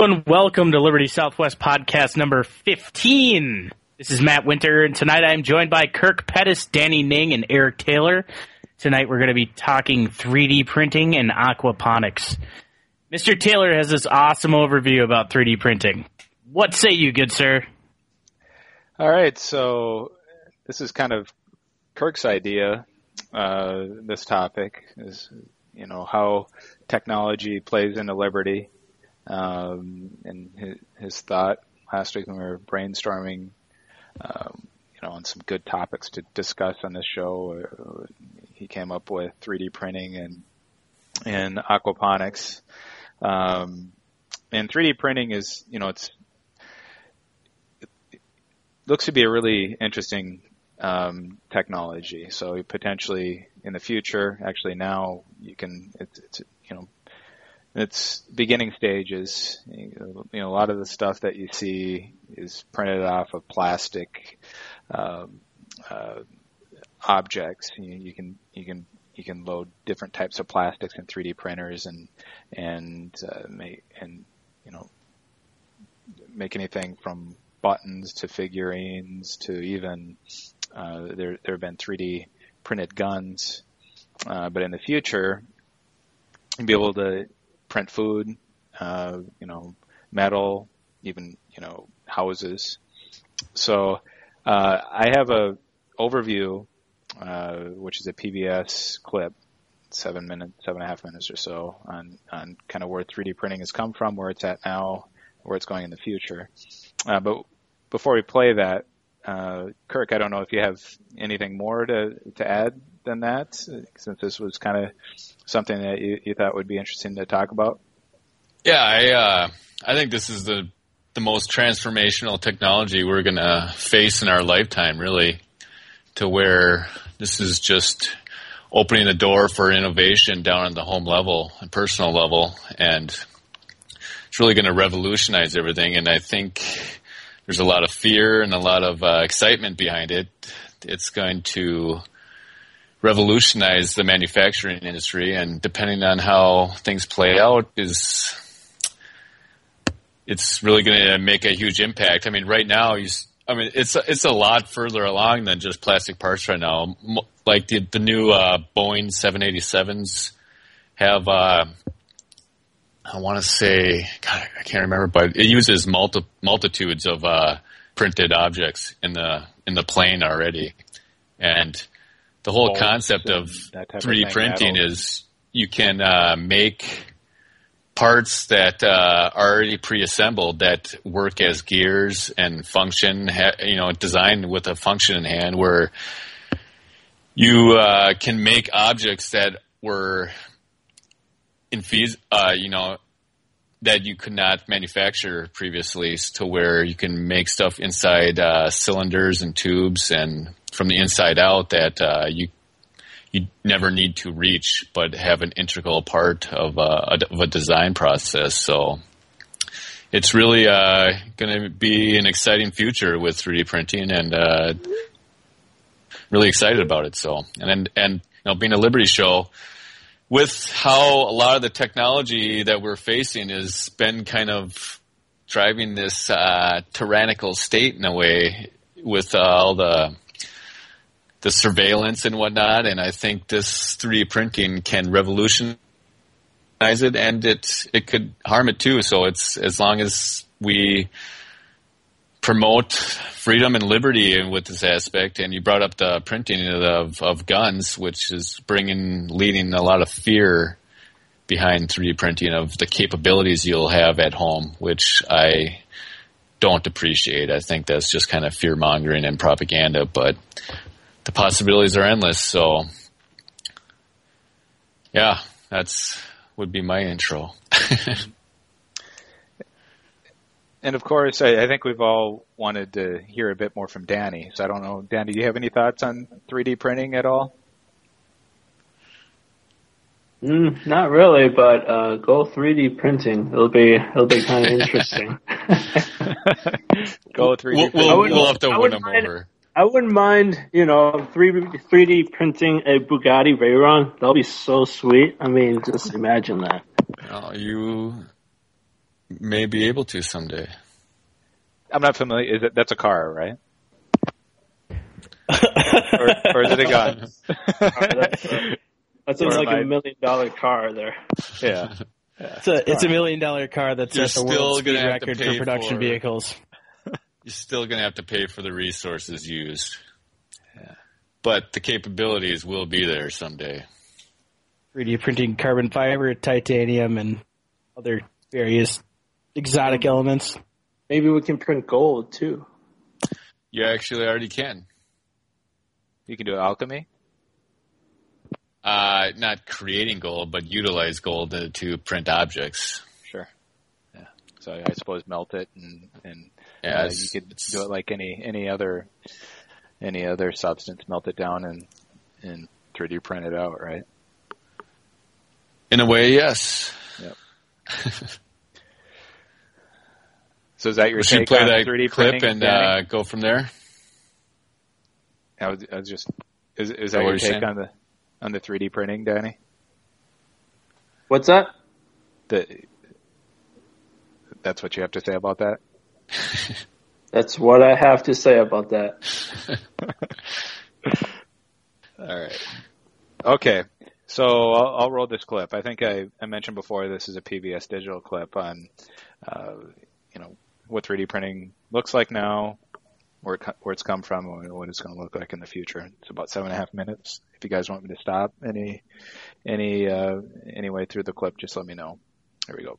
And welcome to Liberty Southwest podcast number 15. This is Matt Winter, and tonight I am joined by Kirk Pettis, Danny Ning, and Eric Taylor. Tonight we're going to be talking 3D printing and aquaponics. Mr. Taylor has this awesome overview about 3D printing. What say you, good sir? All right, so this is kind of Kirk's idea. This topic is, how technology plays into Liberty. And his thought last week when we were brainstorming, on some good topics to discuss on this show, he came up with 3D printing and aquaponics. And 3D printing is, it looks to be a really interesting technology. So potentially in the future, actually now you can, it's beginning stages. A lot of the stuff that you see is printed off of plastic objects. You can load different types of plastics in 3D printers and make anything from buttons to figurines to even there have been 3D printed guns. But in the future, you'll be able to print food, metal, even, houses. So I have a overview, which is a PBS clip, 7.5 minutes or so, on kind of where 3D printing has come from, where it's at now, where it's going in the future. But before we play that, Kirk, I don't know if you have anything more to add than that, since this was kind of something that you thought would be interesting to talk about. Yeah, I think this is the most transformational technology we're going to face in our lifetime, really, to where this is just opening the door for innovation down at the home level and personal level, and it's really going to revolutionize everything. And I think there's a lot of fear and a lot of excitement behind it. It's going to revolutionize the manufacturing industry, and depending on how things play out, it's really going to make a huge impact. I mean, right now, it's a lot further along than just plastic parts right now. Like the new Boeing 787s have, I want to say, God, I can't remember, but it uses multitudes of printed objects in the plane already, and the whole concept of 3D printing is you can make parts that are already pre-assembled that work as gears and function, designed with a function in hand, where you can make objects that were that you could not manufacture previously, to where you can make stuff inside cylinders and tubes and from the inside out that you never need to reach, but have an integral part of a design process. So it's really going to be an exciting future with 3D printing, and really excited about it. So and being a Liberty show, with how a lot of the technology that we're facing has been kind of driving this tyrannical state in a way, with all the surveillance and whatnot, and I think this 3D printing can revolutionize it, and it could harm it too. So it's, as long as we promote freedom and liberty with this aspect, and you brought up the printing of guns, which is leading a lot of fear behind 3D printing of the capabilities you'll have at home, which I don't appreciate. I think that's just kind of fear mongering and propaganda, but the possibilities are endless. So, yeah, would be my intro. And of course, I think we've all wanted to hear a bit more from Danny. So I don't know, Danny, do you have any thoughts on 3D printing at all? Not really, but go 3D printing. It'll be kind of interesting. Go 3D. We'll have to win them over. I wouldn't mind, 3D printing a Bugatti Veyron. That'll be so sweet. I mean, just imagine that. You may be able to someday. I'm not familiar. That's a car, right? or is it a gun? That sounds like $1 million car there. Yeah. It's a $1 million car that's You're at the still world speed gonna have to record for pay production vehicles. You're still going to have to pay for the resources used. Yeah. But the capabilities will be there someday. 3D printing carbon fiber, titanium, and other various exotic elements. Maybe we can print gold, too. You actually already can. You can do alchemy? Not creating gold, but utilize gold to print objects. Sure. Yeah. So I suppose melt it and you could do it like any other substance, melt it down and 3D print it out, right? In a way, yes. Yep. So is that your take play on that 3D clip printing, and go from there? I was just is that your take on the 3D printing, Danny? What's that? That's what you have to say about that? That's what I have to say about that. All right. Okay. So I'll roll this clip. I think I mentioned before this is a PBS digital clip on, what 3D printing looks like now, where it's come from, and what it's going to look like in the future. It's about 7.5 minutes. If you guys want me to stop any way through the clip, just let me know. Here we go.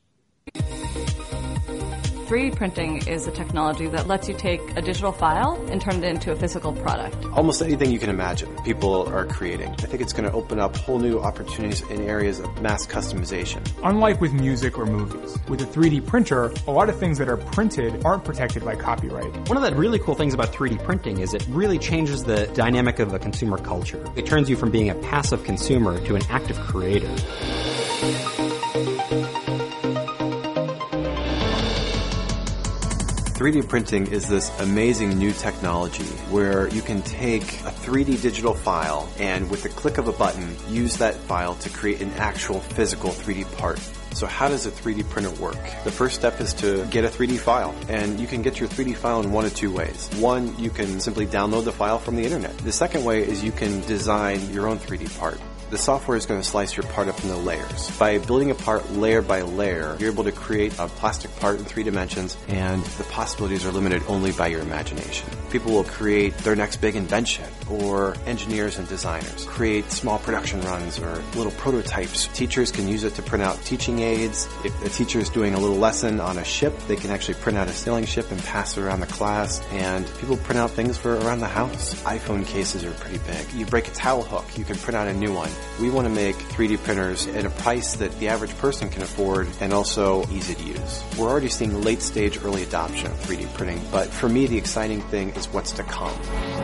3D printing is a technology that lets you take a digital file and turn it into a physical product. Almost anything you can imagine, people are creating. I think it's going to open up whole new opportunities in areas of mass customization. Unlike with music or movies, with a 3D printer, a lot of things that are printed aren't protected by copyright. One of the really cool things about 3D printing is it really changes the dynamic of a consumer culture. It turns you from being a passive consumer to an active creator. 3D printing is this amazing new technology where you can take a 3D digital file and with the click of a button, use that file to create an actual physical 3D part. So how does a 3D printer work? The first step is to get a 3D file, and you can get your 3D file in one of two ways. One, you can simply download the file from the internet. The second way is you can design your own 3D part. The software is going to slice your part up into layers. By building a part layer by layer, you're able to create a plastic part in 3 dimensions, and the possibilities are limited only by your imagination. People will create their next big invention, or engineers and designers create small production runs or little prototypes. Teachers can use it to print out teaching aids. If a teacher is doing a little lesson on a ship, they can actually print out a sailing ship and pass it around the class. And people print out things for around the house. iPhone cases are pretty big. You break a towel hook, you can print out a new one. We want to make 3D printers at a price that the average person can afford and also easy to use. We're already seeing late stage early adoption of 3D printing, but for me the exciting thing is what's to come.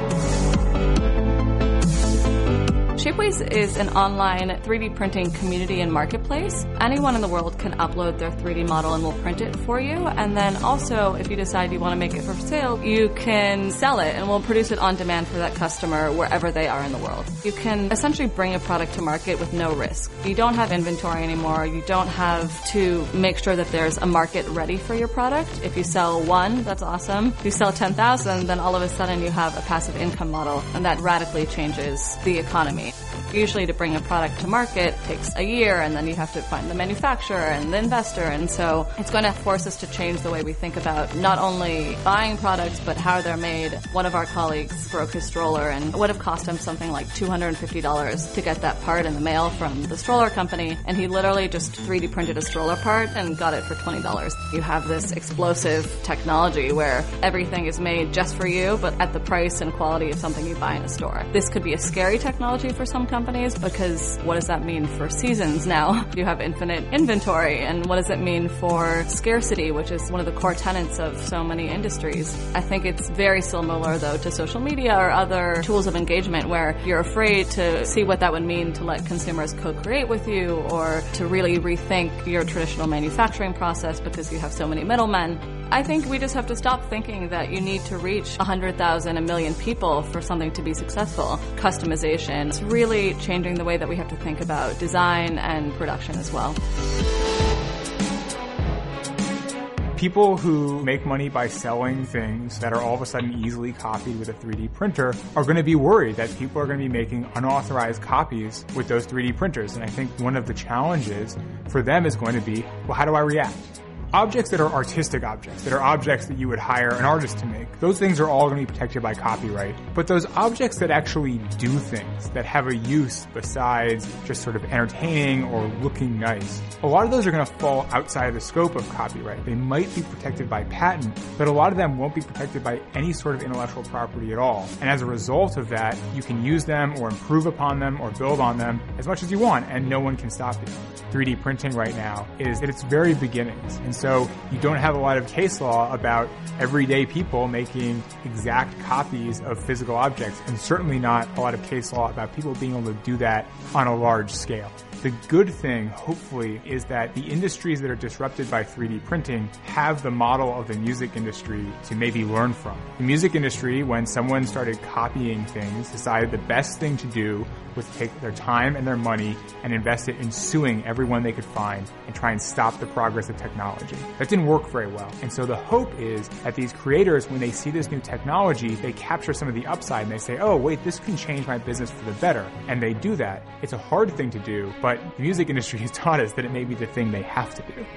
Shapeways is an online 3D printing community and marketplace. Anyone in the world can upload their 3D model and we'll print it for you. And then also, if you decide you want to make it for sale, you can sell it and we'll produce it on demand for that customer wherever they are in the world. You can essentially bring a product to market with no risk. You don't have inventory anymore. You don't have to make sure that there's a market ready for your product. If you sell one, that's awesome. If you sell 10,000, then all of a sudden you have a passive income model, and that radically changes the economy. Usually to bring a product to market takes a year, and then you have to find the manufacturer and the investor, and so it's going to force us to change the way we think about not only buying products, but how they're made. One of our colleagues broke his stroller, and it would have cost him something like $250 to get that part in the mail from the stroller company, and he literally just 3D printed a stroller part and got it for $20. You have this explosive technology where everything is made just for you, but at the price and quality of something you buy in a store. This could be a scary technology for some companies, because what does that mean for seasons now? You have infinite inventory, and what does it mean for scarcity, which is one of the core tenets of so many industries? I think it's very similar, though, to social media or other tools of engagement where you're afraid to see what that would mean to let consumers co-create with you, or to really rethink your traditional manufacturing process because you have so many middlemen. I think we just have to stop thinking that you need to reach 100,000, 1 million people for something to be successful. Customization is really changing the way that we have to think about design and production as well. People who make money by selling things that are all of a sudden easily copied with a 3D printer are going to be worried that people are going to be making unauthorized copies with those 3D printers. And I think one of the challenges for them is going to be, well, how do I react? Objects that are artistic objects, that are objects that you would hire an artist to make, those things are all going to be protected by copyright. But those objects that actually do things, that have a use besides just sort of entertaining or looking nice, a lot of those are going to fall outside of the scope of copyright. They might be protected by patent, but a lot of them won't be protected by any sort of intellectual property at all. And as a result of that, you can use them or improve upon them or build on them as much as you want, and no one can stop you. 3D printing right now is at its very beginnings. And so you don't have a lot of case law about everyday people making exact copies of physical objects, and certainly not a lot of case law about people being able to do that on a large scale. The good thing, hopefully, is that the industries that are disrupted by 3D printing have the model of the music industry to maybe learn from. The music industry, when someone started copying things, decided the best thing to do was take their time and their money and invest it in suing everyone they could find and try and stop the progress of technology. That didn't work very well. And so the hope is that these creators, when they see this new technology, they capture some of the upside and they say, oh, wait, this can change my business for the better. And they do that. It's a hard thing to do, but the music industry has taught us that it may be the thing they have to do.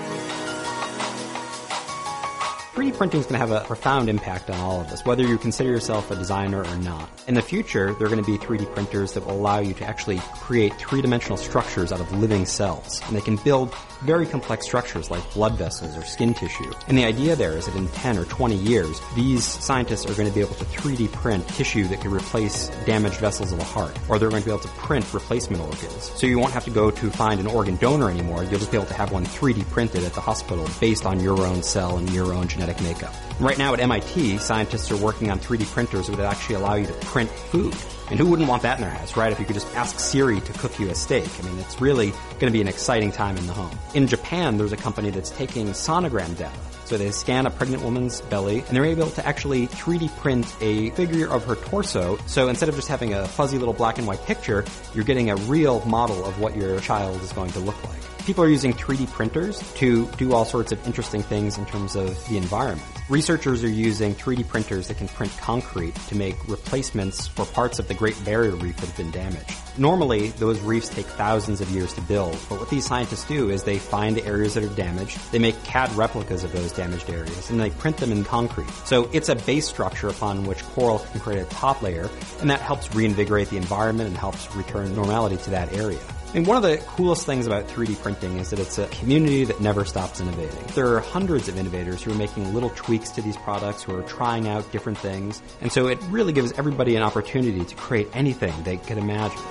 3D printing is going to have a profound impact on all of us, whether you consider yourself a designer or not. In the future, there are going to be 3D printers that will allow you to actually create three-dimensional structures out of living cells. And they can build very complex structures like blood vessels or skin tissue. And the idea there is that in 10 or 20 years, these scientists are going to be able to 3D print tissue that can replace damaged vessels of the heart. Or they're going to be able to print replacement organs. So you won't have to go to find an organ donor anymore. You'll just be able to have one 3D printed at the hospital based on your own cell and your own genetic makeup. Right now at MIT, scientists are working on 3D printers that would actually allow you to print food. And who wouldn't want that in their house, right? If you could just ask Siri to cook you a steak. I mean, it's really going to be an exciting time in the home. In Japan, there's a company that's taking sonogram data. So they scan a pregnant woman's belly, and they're able to actually 3D print a figure of her torso. So instead of just having a fuzzy little black and white picture, you're getting a real model of what your child is going to look like. People are using 3D printers to do all sorts of interesting things in terms of the environment. Researchers are using 3D printers that can print concrete to make replacements for parts of the Great Barrier Reef that have been damaged. Normally, those reefs take thousands of years to build, but what these scientists do is they find the areas that are damaged, they make CAD replicas of those damaged areas, and they print them in concrete. So it's a base structure upon which coral can create a top layer, and that helps reinvigorate the environment and helps return normality to that area. I mean, one of the coolest things about 3D printing is that it's a community that never stops innovating. There are hundreds of innovators who are making little tweaks to these products, who are trying out different things, and so it really gives everybody an opportunity to create anything they could imagine.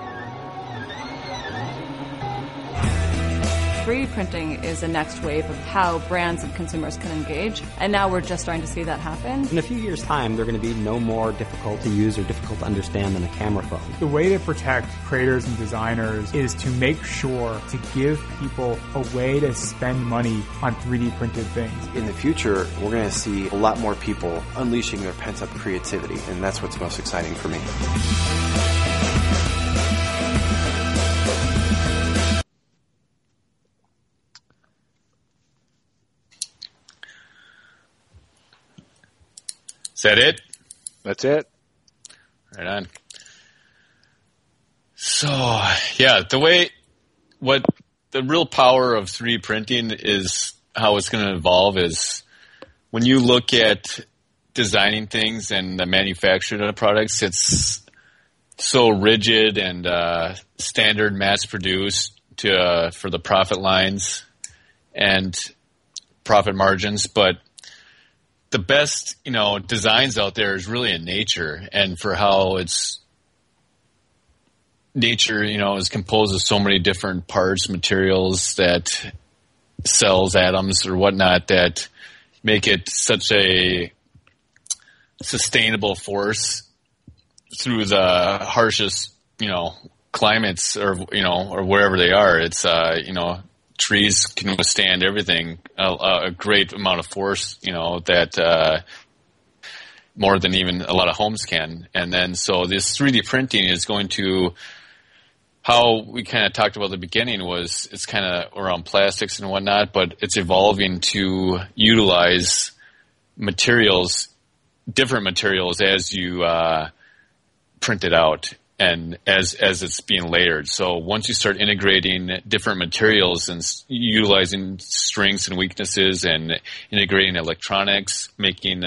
3D printing is the next wave of how brands and consumers can engage, and now we're just starting to see that happen. In a few years' time, they're going to be no more difficult to use or difficult to understand than a camera phone. The way to protect creators and designers is to make sure to give people a way to spend money on 3D printed things. In the future, we're going to see a lot more people unleashing their pent-up creativity, and that's what's most exciting for me. Is that it? That's it. Right on. So, yeah, the real power of 3D printing is how it's going to evolve is when you look at designing things and the manufacturing of the products, it's so rigid and standard mass produced for the profit lines and profit margins, but the best, designs out there is really in nature, and for how it's nature, is composed of so many different parts, materials that cells, atoms, or whatnot that make it such a sustainable force through the harshest, climates or wherever they are. It's, trees can withstand everything, a great amount of force, that more than even a lot of homes can. And then so this 3D printing is going to how we kind of talked about at the beginning was it's kind of around plastics and whatnot, but it's evolving to utilize materials, different materials as you print it out and as it's being layered. So once you start integrating different materials and utilizing strengths and weaknesses and integrating electronics, making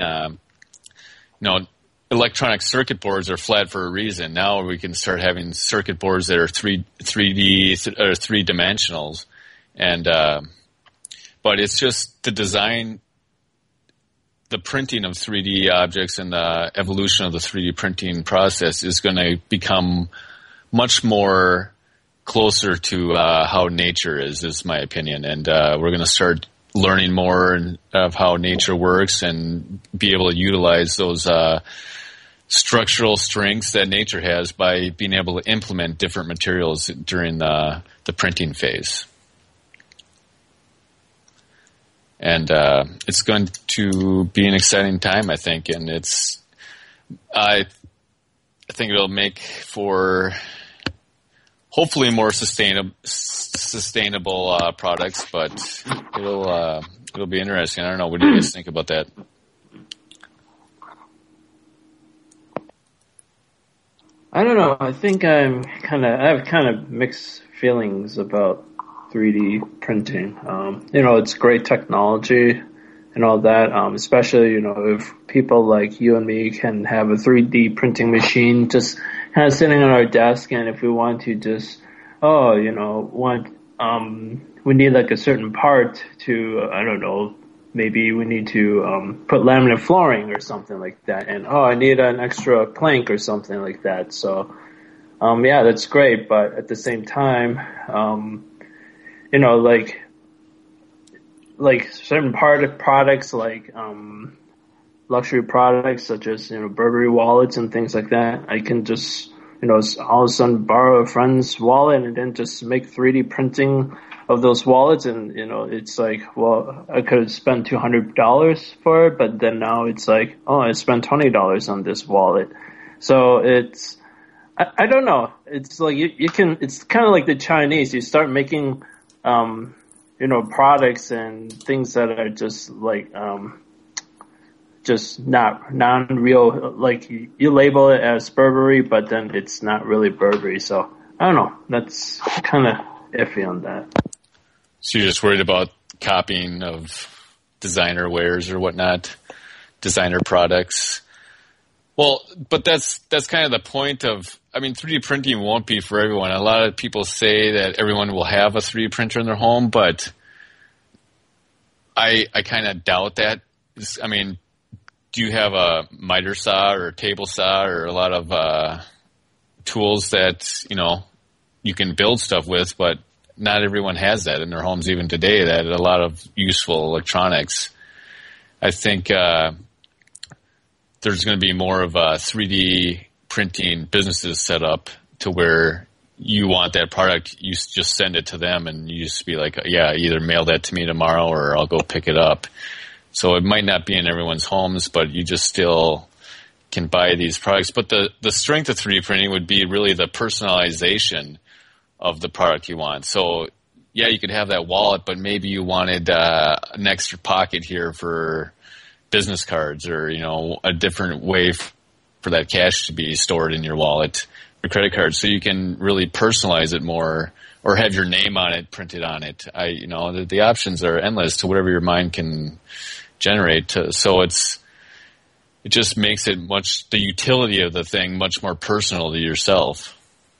electronic circuit boards are flat for a reason. Now we can start having circuit boards that are 3D or 3-dimensionals, and but it's just the design, the printing of 3D objects, and the evolution of the 3D printing process is going to become much more closer to how nature is my opinion, and we're going to start learning more of how nature works and be able to utilize those structural strengths that nature has by being able to implement different materials during the printing phase. And it's going to be an exciting time, I think, and I think it'll make for hopefully more sustainable products, but it'll be interesting. I don't know. What do you guys think about that? I don't know. I think I have kind of mixed feelings about 3D printing. It's great technology and all that. Especially, if people like you and me can have a 3D printing machine just kind of sitting on our desk, and if we want to just, we need like a certain part to, I don't know, maybe we need to put laminate flooring or something like that, and I need an extra plank or something like that. So, that's great, but at the same time, like certain products, like luxury products such as Burberry wallets and things like that, I can just all of a sudden borrow a friend's wallet and then just make 3D printing of those wallets, and it's like, well, I could have spent $200 for it, but then now it's like, I spent $20 on this wallet. So it's, I don't know. It's like you can. It's kind of like the Chinese. You start making, products and things that are just like, just not non-real. Like you label it as Burberry, but then it's not really Burberry. So I don't know. That's kind of iffy on that. So you're just worried about copying of designer wares or whatnot, designer products. Well, but that's kind of the point of, 3D printing won't be for everyone. A lot of people say that everyone will have a 3D printer in their home, but I kind of doubt that. Do you have a miter saw or a table saw or a lot of tools that, you can build stuff with, but not everyone has that in their homes even today, that a lot of useful electronics. I think there's going to be more of a 3D printing businesses set up to where you want that product, you just send it to them and you just be like, yeah, either mail that to me tomorrow or I'll go pick it up. So it might not be in everyone's homes, but you just still can buy these products. But the strength of 3D printing would be really the personalization of the product you want. So, yeah, you could have that wallet, but maybe you wanted an extra pocket here for business cards or, a different way for that cash to be stored in your wallet or credit card. So you can really personalize it more or have your name on it, printed on it. The options are endless to whatever your mind can generate. So it just makes it the utility of the thing much more personal to yourself.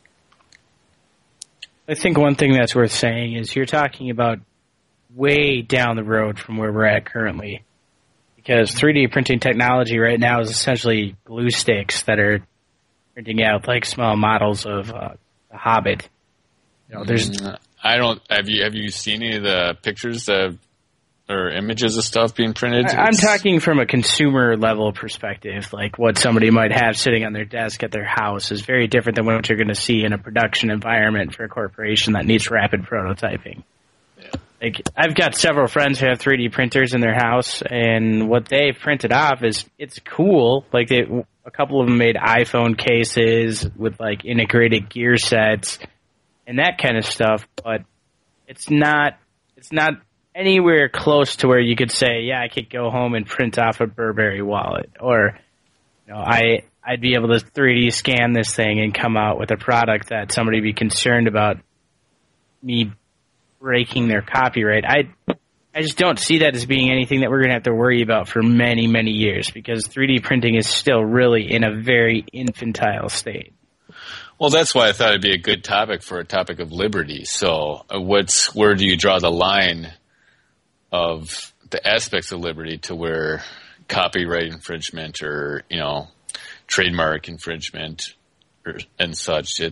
I think one thing that's worth saying is you're talking about way down the road from where we're at currently. Because 3D printing technology right now is essentially glue sticks that are printing out like small models of The Hobbit. There's. I don't. Have you seen any of the pictures or images of stuff being printed? I'm talking from a consumer level perspective. Like what somebody might have sitting on their desk at their house is very different than what you're going to see in a production environment for a corporation that needs rapid prototyping. Yeah. Like I've got several friends who have 3D printers in their house, and what they've printed off it's cool. Like a couple of them made iPhone cases with like integrated gear sets, and that kind of stuff, but it's not anywhere close to where you could say, yeah, I could go home and print off a Burberry wallet, or I'd be able to 3D scan this thing and come out with a product that somebody would be concerned about me breaking their copyright. I just don't see that as being anything that we're going to have to worry about for many, many years, because 3D printing is still really in a very infantile state. Well, that's why I thought it'd be a good topic for a topic of liberty. So where do you draw the line of the aspects of liberty to where copyright infringement or, trademark infringement and such,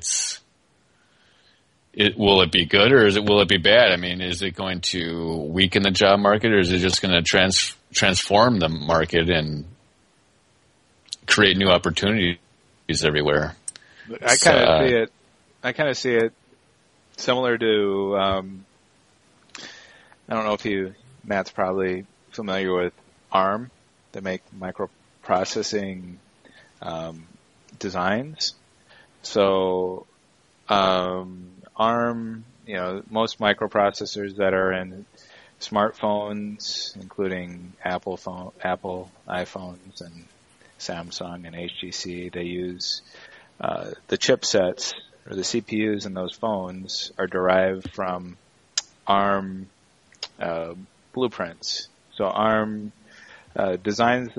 will it be good or will it be bad? I mean, is it going to weaken the job market, or is it just going to transform the market and create new opportunities everywhere? I kind of see it similar to, I don't know if Matt's probably familiar with ARM. They make microprocessing designs. So ARM, most microprocessors that are in smartphones, including Apple iPhones and Samsung and HTC, they use the chipsets or the CPUs in those phones are derived from ARM blueprints. So ARM designs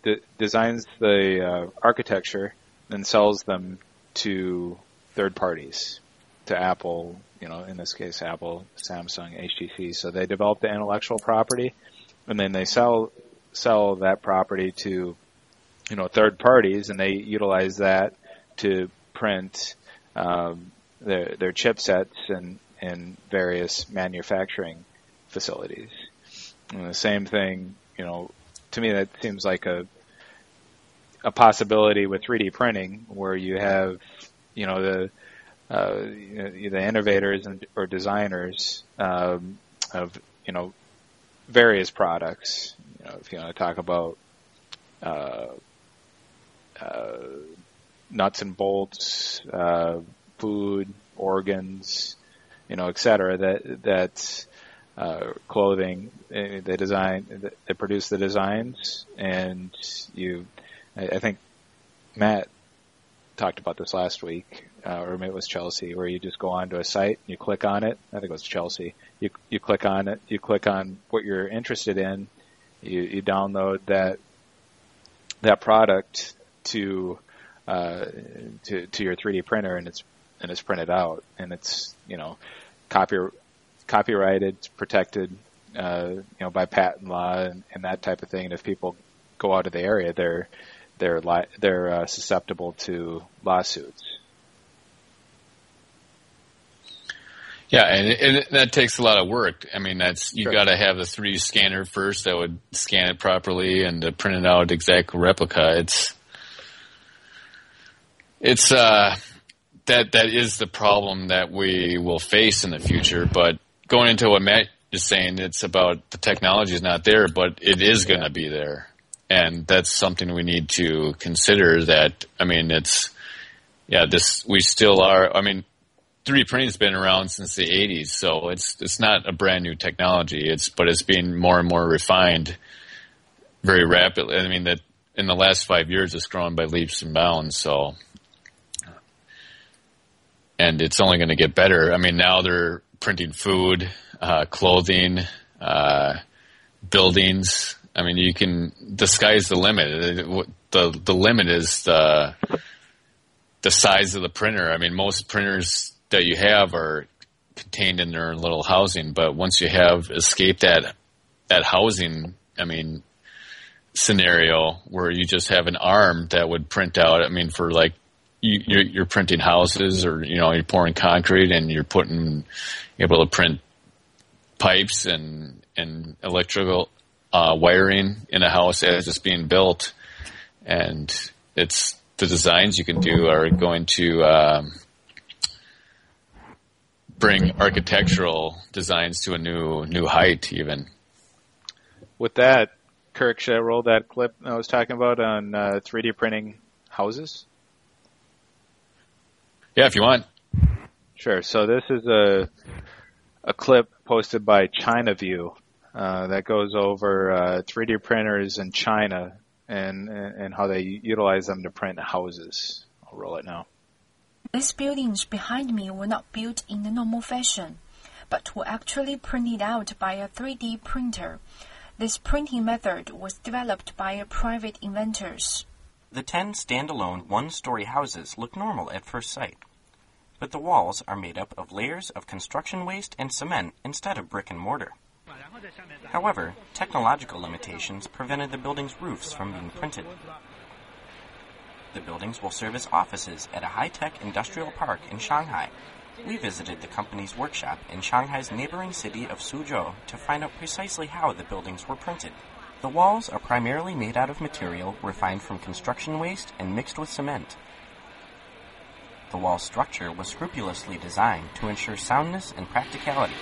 the architecture and sells them to third parties, to Apple, in this case Apple, Samsung, HTC. So they develop the intellectual property, and then they sell that property to third parties, and they utilize that to print their chipsets in various manufacturing facilities. And the same thing, to me that seems like a possibility with 3D printing, where you have the innovators or designers of various products. If you want to talk about nuts and bolts, food, organs, et cetera, that clothing, they produce the designs, and I think Matt talked about this last week, or maybe it was Chelsea, where you just go onto a site, you click on it. I think it was Chelsea. You click on it, you click on what you're interested in, you download that product to your 3D printer, and it's printed out, and it's copyrighted, it's protected by patent law and that type of thing. And if people go out of the area, they're susceptible to lawsuits. Yeah, and that takes a lot of work. I mean, you got to have a 3D scanner first that would scan it properly and to print it out exact replica. It's that is the problem that we will face in the future. But going into what Matt is saying, it's about the technology is not there, but it is going to be there. And that's something we need to consider. That, I mean, we still are. I mean, 3D printing has been around since the 80s, so it's not a brand new technology. But it's being more and more refined very rapidly. I mean, that in the last 5 years, it's grown by leaps and bounds. So, and it's only going to get better. I mean, now they're printing food, clothing, buildings. I mean, the sky's the limit. The limit is the size of the printer. I mean, most printers that you have are contained in their little housing, but once you have escaped that housing, I mean, scenario where you just have an arm that would print out, I mean, for like, you're printing houses, or, you're pouring concrete and you're able to print pipes and electrical wiring in a house as it's being built, and the designs you can do are going to bring architectural designs to a new height even. With that, Kirk, should I roll that clip I was talking about on 3D printing houses? Yeah, if you want. Sure. So this is a clip posted by ChinaView that goes over 3D printers in China and how they utilize them to print houses. I'll roll it now. These buildings behind me were not built in the normal fashion, but were actually printed out by a 3D printer. This printing method was developed by private inventors. The 10 standalone one-story houses look normal at first sight, but the walls are made up of layers of construction waste and cement instead of brick and mortar. However, technological limitations prevented the building's roofs from being printed. The buildings will serve as offices at a high-tech industrial park in Shanghai. We visited the company's workshop in Shanghai's neighboring city of Suzhou to find out precisely how the buildings were printed. The walls are primarily made out of material refined from construction waste and mixed with cement. The wall structure was scrupulously designed to ensure soundness and practicality.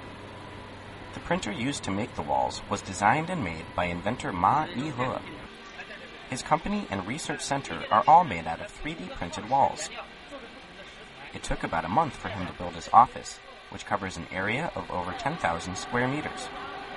The printer used to make the walls was designed and made by inventor Ma Yihe. His company and research center are all made out of 3D printed walls. It took about a month for him to build his office, which covers an area of over 10,000 square meters.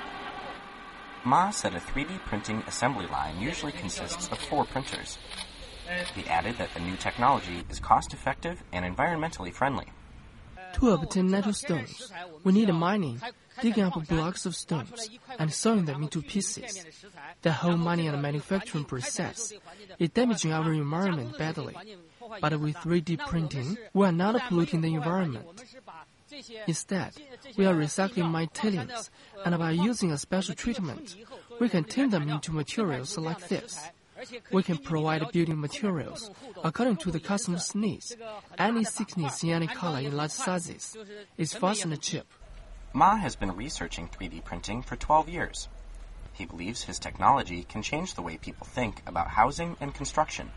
Ma said a 3D printing assembly line usually consists of 4 printers. He added that the new technology is cost-effective and environmentally friendly. To obtain natural stones, we need mining, digging up blocks of stones, and sawing them into pieces. The whole mining and manufacturing process is damaging our environment badly. But with 3D printing, we are not polluting the environment. Instead, we are recycling mine tailings, and by using a special treatment, we can turn them into materials like this. We can provide building materials according to the customer's needs. Any thickness in any color in large sizes is fast and cheap. Ma has been researching 3D printing for 12 years. He believes his technology can change the way people think about housing and construction.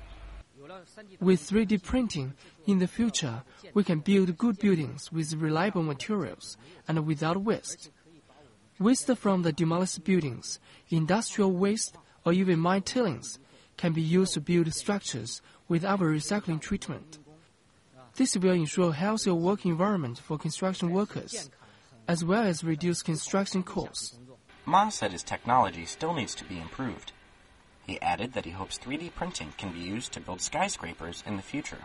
With 3D printing, in the future, we can build good buildings with reliable materials and without waste. Waste from the demolished buildings, industrial waste, or even mine tailings can be used to build structures with our recycling treatment. This will ensure a healthier working environment for construction workers, as well as reduce construction costs. Ma said his technology still needs to be improved. He added that he hopes 3D printing can be used to build skyscrapers in the future.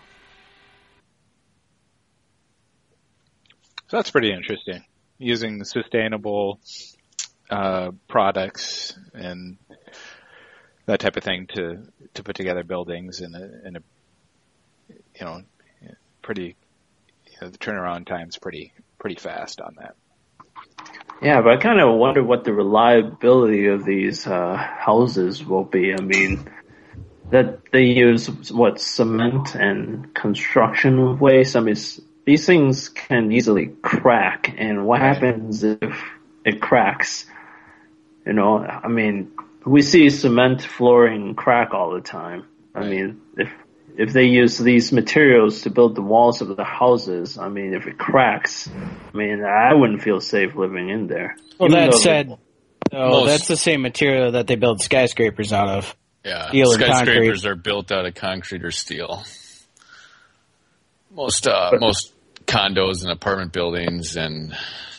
So that's pretty interesting. Using sustainable products and that type of thing to put together buildings in a pretty, the turnaround time's pretty fast on that. Yeah, but I kind of wonder what the reliability of these houses will be. I mean, that they use cement and construction waste. I mean, these things can easily crack, and what happens if it cracks? I mean, we see cement flooring crack all the time. I mean, if they use these materials to build the walls of the houses, I mean, if it cracks, I mean, I wouldn't feel safe living in there. Well, that said, that's the same material that they build skyscrapers out of. Yeah, steel skyscrapers are built out of concrete or steel. Most condos and apartment buildings and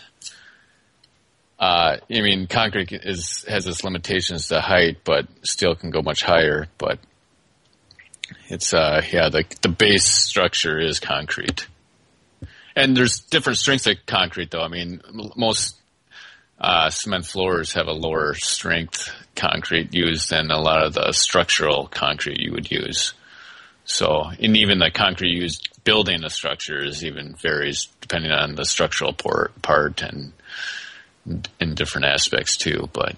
concrete has its limitations to height, but steel can go much higher. But it's the base structure is concrete, and there's different strengths of concrete. Though I mean, most cement floors have a lower strength concrete used than a lot of the structural concrete you would use. So, and even the concrete used building the structures even varies depending on the structural part and in different aspects too. But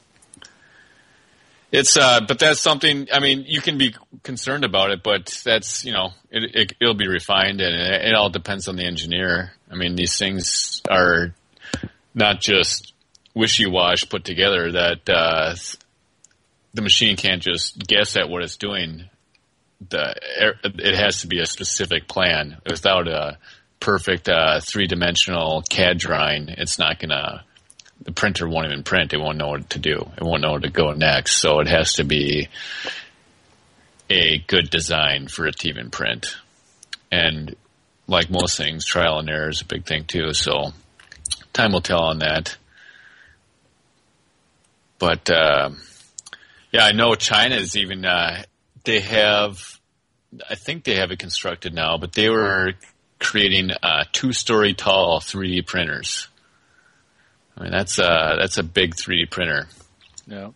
it's but that's something. I mean, you can be concerned about it, but that's it'll be refined, and it all depends on the engineer. I mean, these things are not just wishy-wash put together. That the machine can't just guess at what it's doing. It has to be a specific plan. Without a perfect 3-dimensional CAD drawing, it's not gonna. The printer won't even print. It won't know what to do. It won't know where to go next. So it has to be a good design for it to even print. And like most things, trial and error is a big thing too. So time will tell on that. But yeah, I know China is even they have. I think they have it constructed now, but they were creating 2-story tall 3D printers. I mean, that's a big 3D printer. Yeah.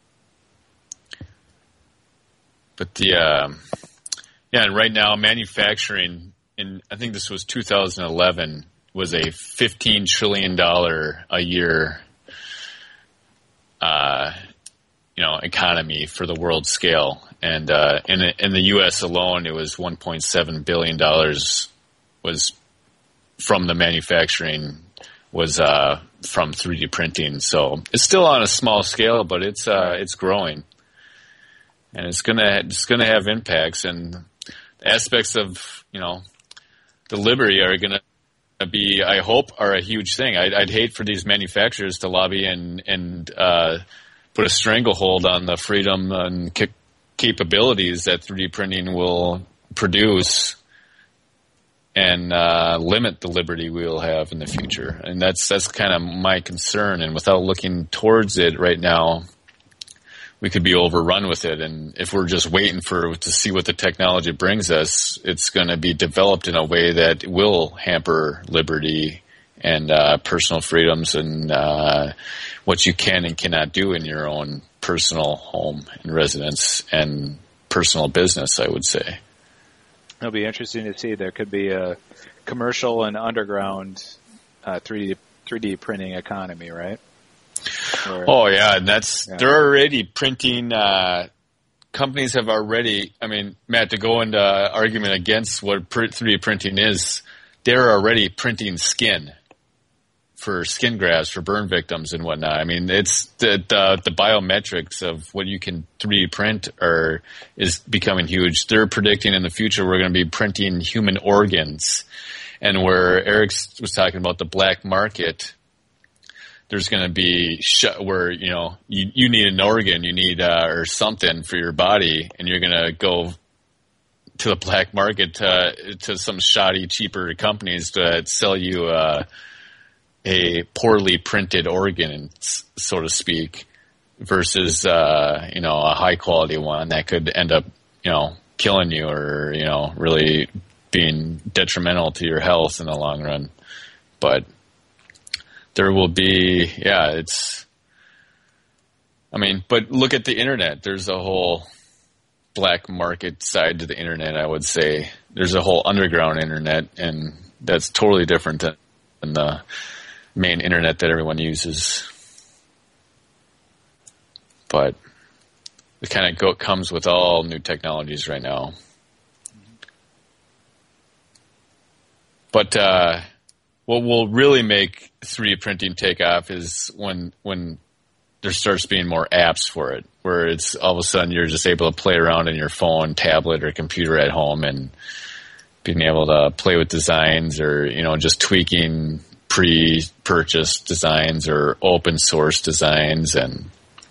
But and right now manufacturing I think this was 2011 was a $15 trillion a year, economy for the world scale. And in the U.S. alone, it was $1.7 billion was from the manufacturing, was from 3D printing. So it's still on a small scale, but it's growing, and it's gonna have impacts, and aspects of the liberty are gonna be, I hope, are a huge thing. I'd hate for these manufacturers to lobby and put a stranglehold on the freedom and capabilities that 3D printing will produce, and limit the liberty we will have in the future. And that's kind of my concern. And without looking towards it right now, we could be overrun with it. And if we're just waiting to see what the technology brings us, it's going to be developed in a way that will hamper liberty and personal freedoms and what you can and cannot do in your own personal home and residence and personal business, I would say. It'll be interesting to see. There could be a commercial and underground 3D printing economy, right? And they're already printing. Companies have already. I mean, Matt, to go into argument against what 3D printing is, they're already printing skin for skin grafts for burn victims and whatnot. I mean, it's the biometrics of what you can 3D print is becoming huge. They're predicting in the future we're going to be printing human organs, and where Eric was talking about the black market, there's going to be where you need an organ, you need or something for your body, and you're going to go to the black market to some shoddy, cheaper companies to sell you a poorly printed organ, so to speak, versus a high quality one that could end up killing you or really being detrimental to your health in the long run. But there will be but look at the internet. There's a whole black market side to the internet, I would say. There's a whole underground internet, and that's totally different than the main internet that everyone uses. But it kind of comes with all new technologies right now. But what will really make 3D printing take off is when there starts being more apps for it, where it's all of a sudden you're just able to play around in your phone, tablet, or computer at home and being able to play with designs or, just tweaking pre-purchased designs or open source designs, and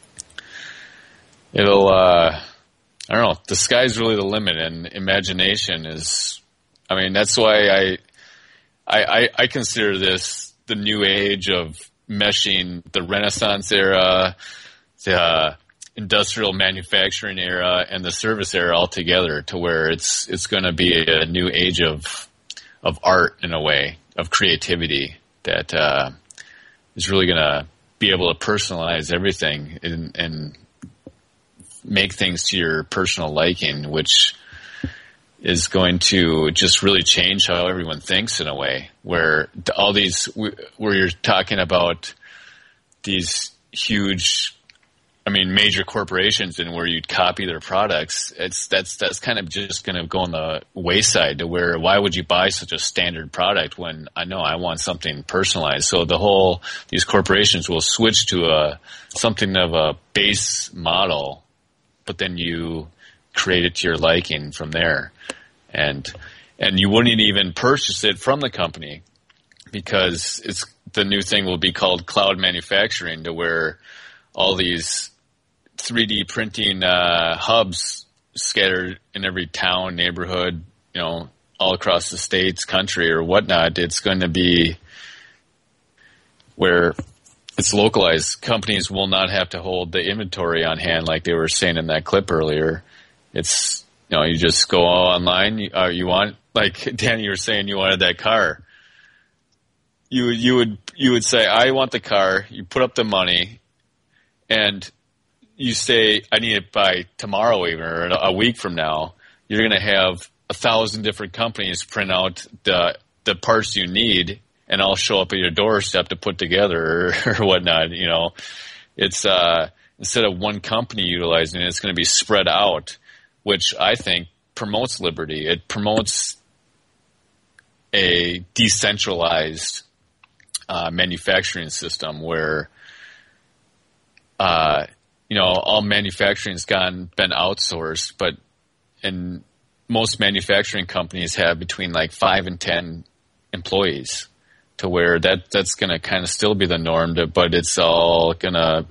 it'll I don't know, the sky's really the limit, and imagination is, that's why I consider this the new age of meshing the Renaissance era, the industrial manufacturing era, and the service era all together, to where it's going to be a new age of art, in a way, of creativity that is really going to be able to personalize everything and make things to your personal liking, which is going to just really change how everyone thinks, in a way, where where you're talking about these huge, major corporations, and where you'd copy their products, that's kind of just going to go on the wayside, to where why would you buy such a standard product when I know I want something personalized? So these corporations will switch to something of a base model, but then you create it to your liking from there, and you wouldn't even purchase it from the company, because the new thing will be called cloud manufacturing, to where all these 3D printing hubs scattered in every town, neighborhood, all across the states, country, or whatnot. It's going to be where it's localized. Companies will not have to hold the inventory on hand like they were saying in that clip earlier. It's, you just go online. You want, like Danny, you were saying you wanted that car. You would say, I want the car. You put up the money, and you say, I need it by tomorrow even, or a week from now. You're going to have 1,000 different companies print out the parts you need, and I'll show up at your doorstep to put together or whatnot. It's instead of one company utilizing it, it's going to be spread out, which I think promotes liberty. It promotes a decentralized manufacturing system where all manufacturing's been outsourced, and most manufacturing companies have between like 5 and 10 employees, to where that's going to kind of still be the norm, but it's all going to,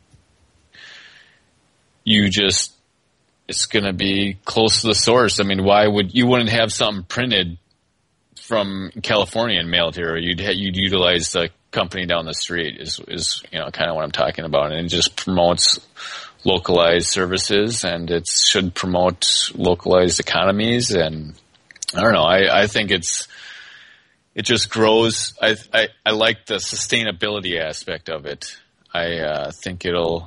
it's going to be close to the source. I mean, you wouldn't have something printed from California and mailed here? You'd utilize the company down the street is kind of what I'm talking about, and it just promotes localized services, and it should promote localized economies. And I don't know. I think it just grows. I like the sustainability aspect of it. I think it'll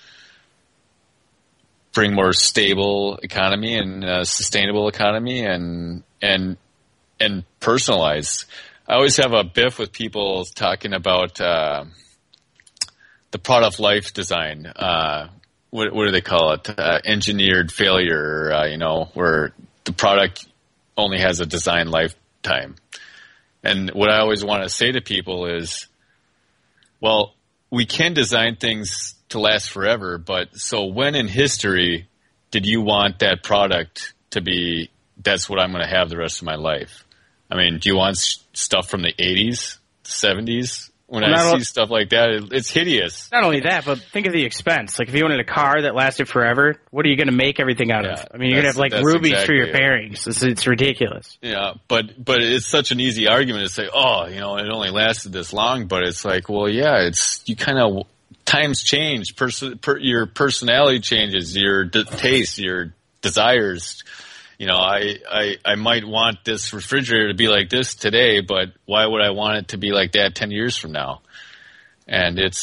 bring more stable economy and sustainable economy and personalized. I always have a biff with people talking about the product life design. What do they call it? Engineered failure, where the product only has a design lifetime. And what I always want to say to people is, well, we can design things to last forever, but so when in history did you want that product to be, that's what I'm going to have the rest of my life? I mean, do you want stuff from the 80s, 70s? When I see stuff like that, it's hideous. Not only that, but think of the expense. Like, if you wanted a car that lasted forever, what are you going to make everything out of? I mean, you're going to have, like, rubies exactly for your bearings. It's ridiculous. Yeah, but it's such an easy argument to say, it only lasted this long. But it's like, well, yeah, times change. Your personality changes, your taste, your desires. I might want this refrigerator to be like this today, but why would I want it to be like that 10 years from now? And it's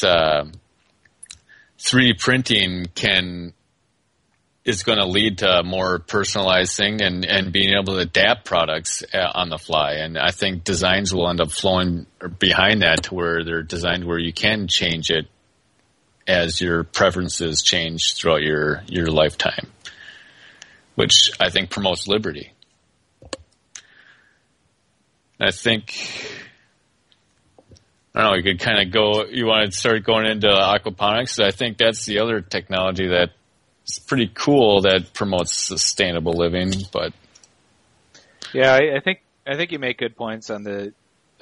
3D printing is going to lead to more personalized thing and being able to adapt products on the fly. And I think designs will end up flowing behind that to where they're designed where you can change it as your preferences change throughout your lifetime, which I think promotes liberty. I think, I don't know, you could kind of you want to start going into aquaponics. I think that's the other technology that's pretty cool that promotes sustainable living. But yeah, I think you make good points on the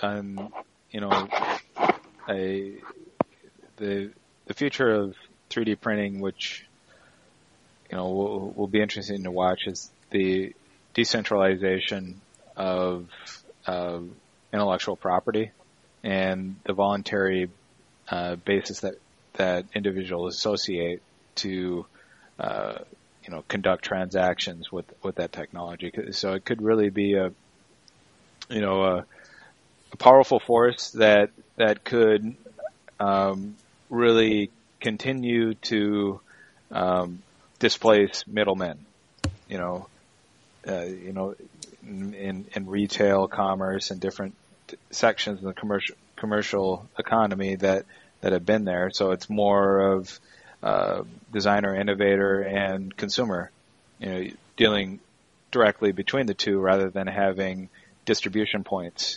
future of 3D printing, which will be interesting to watch, is the decentralization of intellectual property and the voluntary basis that individuals associate to conduct transactions with that technology. So it could really be a powerful force that could really continue to displace middlemen, in retail, commerce, and different sections of the commercial economy that have been there. So it's more of designer, innovator, and consumer, dealing directly between the two rather than having distribution points.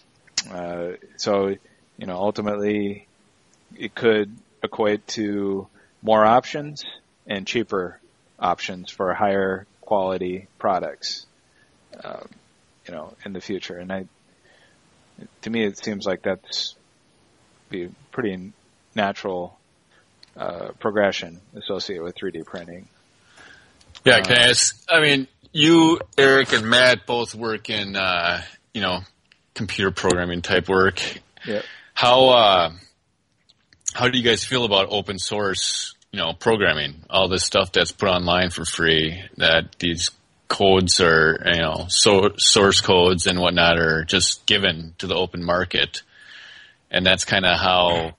So ultimately, it could equate to more options and cheaper options for higher quality products, in the future. And to me, it seems like that's be a pretty natural progression associated with 3D printing. Yeah, can I ask? I mean, you, Eric, and Matt both work in, computer programming type work. Yeah. How do you guys feel about open source, programming? All this stuff that's put online for free, that these codes are, source codes and whatnot are just given to the open market. And that's kind of how,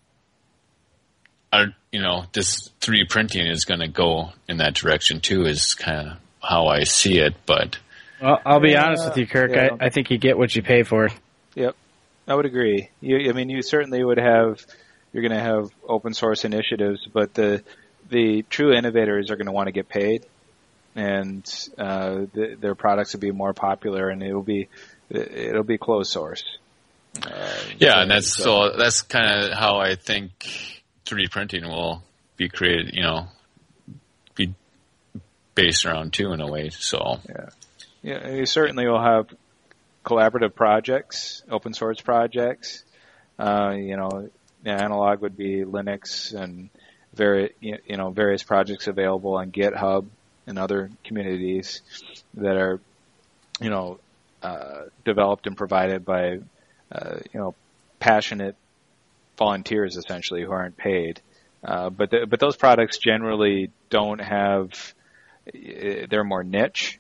this 3D printing is going to go in that direction too, is kind of how I see it. But well, I'll be honest with you, Kirk. Yeah. I think you get what you pay for. Yep, I would agree. You certainly would have. You're going to have open source initiatives, but the true innovators are going to want to get paid, and their products will be more popular, and it'll be closed source. And that's kind of how I think 3D printing will be created. Be based around too in a way. So you certainly will have collaborative projects, open source projects. Analog would be Linux and various projects available on GitHub and other communities that are developed and provided by passionate volunteers essentially who aren't paid. But those products generally don't have. They're more niche.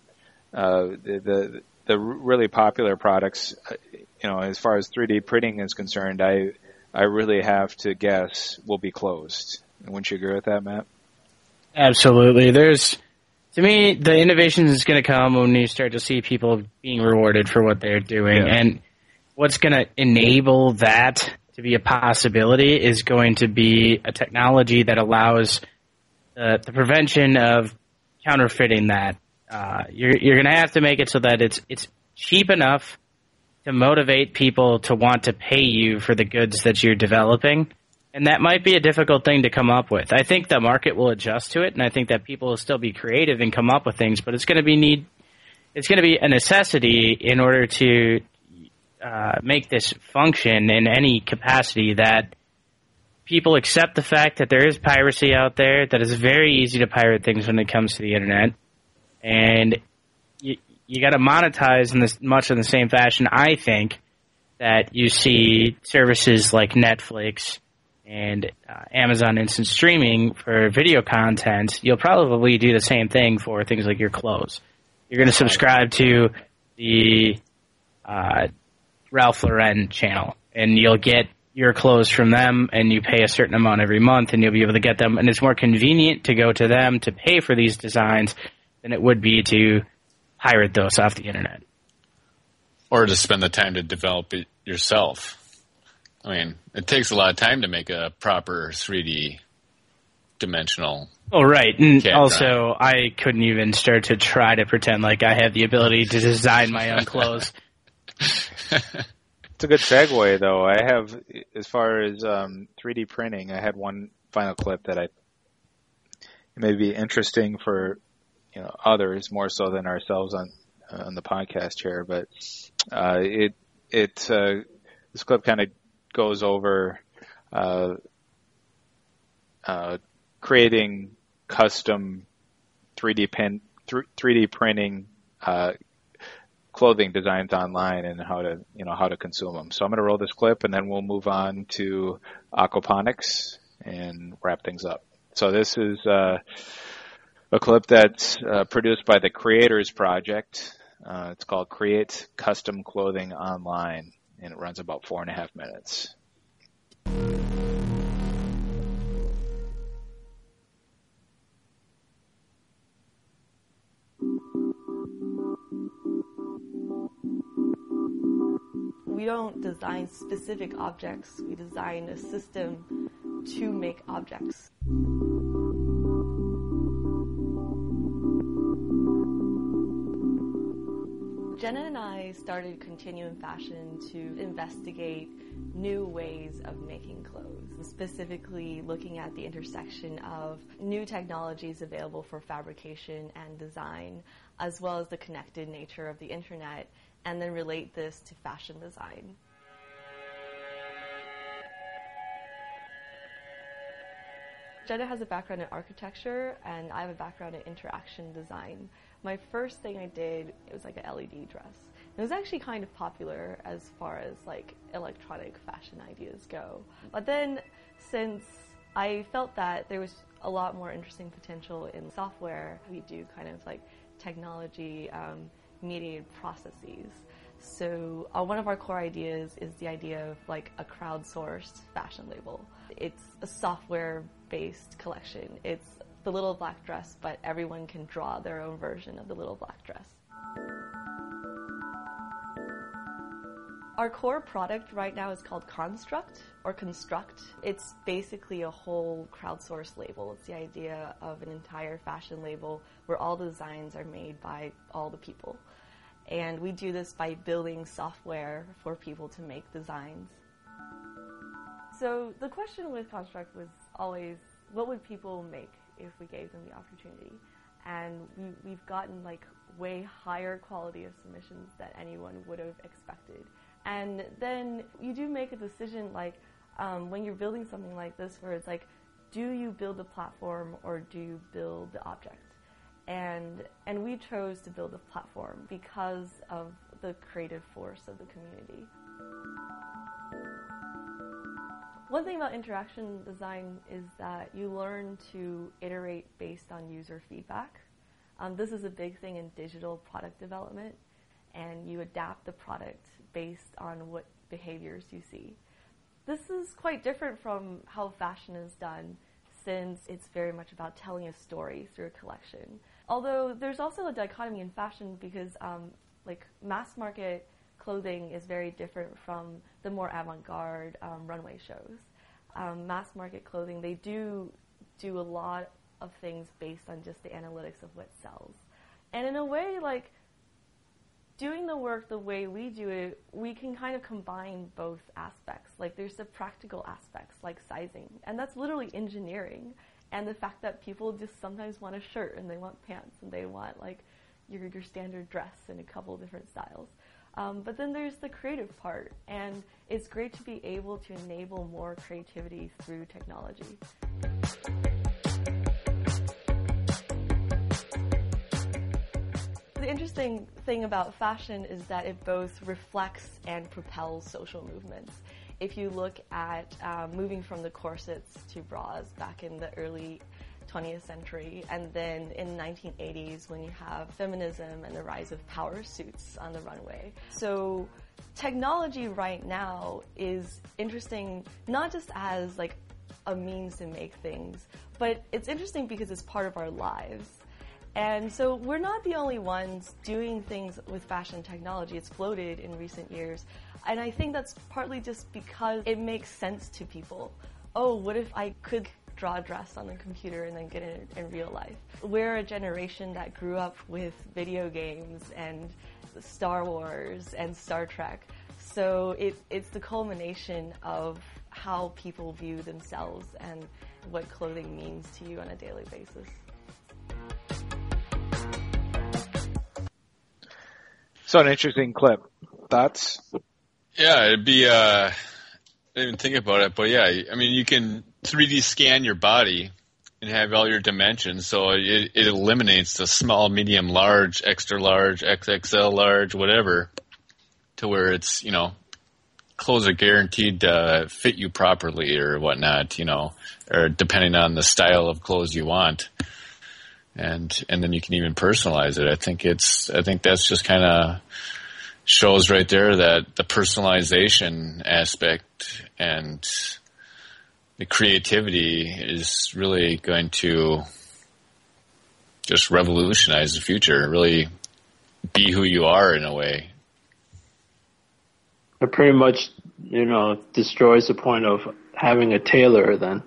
The really popular products, as far as 3D printing is concerned, I really have to guess will be closed. Wouldn't you agree with that, Matt? Absolutely. To me, the innovation is going to come when you start to see people being rewarded for what they're doing. Yeah. And what's going to enable that to be a possibility is going to be a technology that allows the prevention of counterfeiting that. You're going to have to make it so that it's cheap enough to motivate people to want to pay you for the goods that you're developing. And that might be a difficult thing to come up with. I think the market will adjust to it, and I think that people will still be creative and come up with things, but it's going to be a necessity in order to make this function in any capacity, that people accept the fact that there is piracy out there, that it's very easy to pirate things when it comes to the internet, and you got to monetize in much in the same fashion, I think, that you see services like Netflix and Amazon Instant Streaming for video content. You'll probably do the same thing for things like your clothes. You're going to subscribe to the Ralph Lauren channel, and you'll get your clothes from them, and you pay a certain amount every month, and you'll be able to get them. And it's more convenient to go to them to pay for these designs than it would be to pirate those off the internet. Or to spend the time to develop it yourself. I mean, it takes a lot of time to make a proper 3D dimensional. Oh, right. And CAD also, drawing. I couldn't even start to try to pretend like I have the ability to design my own clothes. It's a good segue, though. I have, as far as 3D printing, I had one final clip that it may be interesting for others more so than ourselves on the podcast here. But this clip kind of goes over creating custom 3D printing clothing designs online and how to consume them. So I'm going to roll this clip, and then we'll move on to aquaponics and wrap things up. So this is a clip that's produced by the Creators Project. It's called Create Custom Clothing Online, and it runs about 4.5 minutes. We don't design specific objects, we design a system to make objects. Jenna and I started Continuum Fashion to investigate new ways of making clothes, specifically looking at the intersection of new technologies available for fabrication and design, as well as the connected nature of the internet, and then relate this to fashion design. Jenna has a background in architecture, and I have a background in interaction design. My first thing I did, it was like an LED dress. It was actually kind of popular as far as like electronic fashion ideas go. But then, since I felt that there was a lot more interesting potential in software, we do kind of like technology mediated processes. So one of our core ideas is the idea of like a crowdsourced fashion label. It's a software-based collection. It's the little black dress, but everyone can draw their own version of the little black dress. Our core product right now is called Construct, or Construct. It's basically a whole crowdsourced label. It's the idea of an entire fashion label where all the designs are made by all the people. And we do this by building software for people to make designs. So the question with Construct was always, what would people make if we gave them the opportunity? And we've gotten like way higher quality of submissions than anyone would have expected. And then you do make a decision, like when you're building something like this, where it's like, do you build the platform or do you build the object? And we chose to build a platform because of the creative force of the community. One thing about interaction design is that you learn to iterate based on user feedback. This is a big thing in digital product development, and you adapt the product based on what behaviors you see. This is quite different from how fashion is done, since it's very much about telling a story through a collection. Although there's also a dichotomy in fashion because like mass market clothing is very different from the more avant-garde runway shows. Mass market clothing, they do a lot of things based on just the analytics of what sells. And in a way, like, doing the work the way we do it, we can kind of combine both aspects. Like, there's the practical aspects, like sizing, and that's literally engineering. And the fact that people just sometimes want a shirt and they want pants and they want like your standard dress in a couple different styles. But then there's the creative part, and it's great to be able to enable more creativity through technology. The interesting thing about fashion is that it both reflects and propels social movements. If you look at moving from the corsets to bras back in the early 20th century, and then in the 1980s when you have feminism and the rise of power suits on the runway. So technology right now is interesting not just as like a means to make things, but it's interesting because it's part of our lives. And so we're not the only ones doing things with fashion technology. It's exploded in recent years. And I think that's partly just because it makes sense to people. Oh, what if I could draw a dress on the computer and then get it in real life? We're a generation that grew up with video games and Star Wars and Star Trek. So it's the culmination of how people view themselves and what clothing means to you on a daily basis. So an interesting clip. Thoughts? Yeah, it'd be, I didn't even think about it, but yeah, I mean, you can 3D scan your body and have all your dimensions, so it eliminates the small, medium, large, extra large, XXL large, whatever, to where it's, clothes are guaranteed to fit you properly or whatnot, or depending on the style of clothes you want. And then you can even personalize it. I think that's just kind of shows right there that the personalization aspect and the creativity is really going to just revolutionize the future, really be who you are in a way. It pretty much, destroys the point of having a tailor then.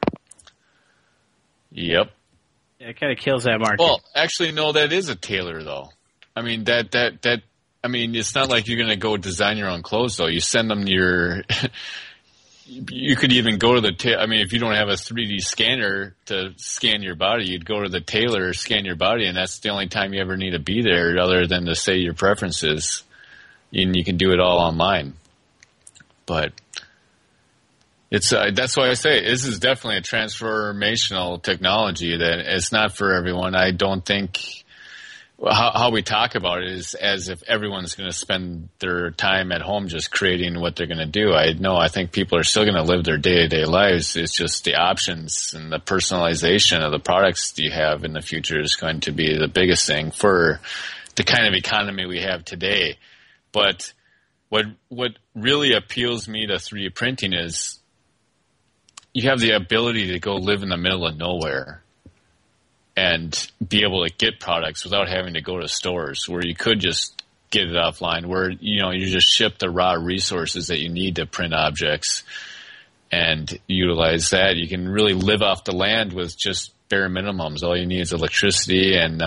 Yep. It kind of kills that market. Well, actually, no, that is a tailor, though. I mean, it's not like you're going to go design your own clothes, though. You send them you could even go to if you don't have a 3D scanner to scan your body, you'd go to the tailor, scan your body, and that's the only time you ever need to be there other than to say your preferences. And you can do it all online. But It's that's why I say this is definitely a transformational technology that it's not for everyone. I don't think how we talk about it is as if everyone's going to spend their time at home just creating what they're going to do. I think people are still going to live their day-to-day lives. It's just the options and the personalization of the products you have in the future is going to be the biggest thing for the kind of economy we have today. But what really appeals me to 3D printing is you have the ability to go live in the middle of nowhere and be able to get products without having to go to stores, where you could just get it offline, where you just ship the raw resources that you need to print objects and utilize that. You can really live off the land with just bare minimums. All you need is electricity and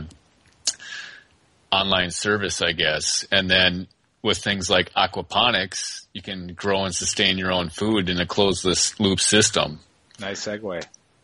online service, I guess. And then with things like aquaponics, you can grow and sustain your own food in a closed loop system. Nice segue.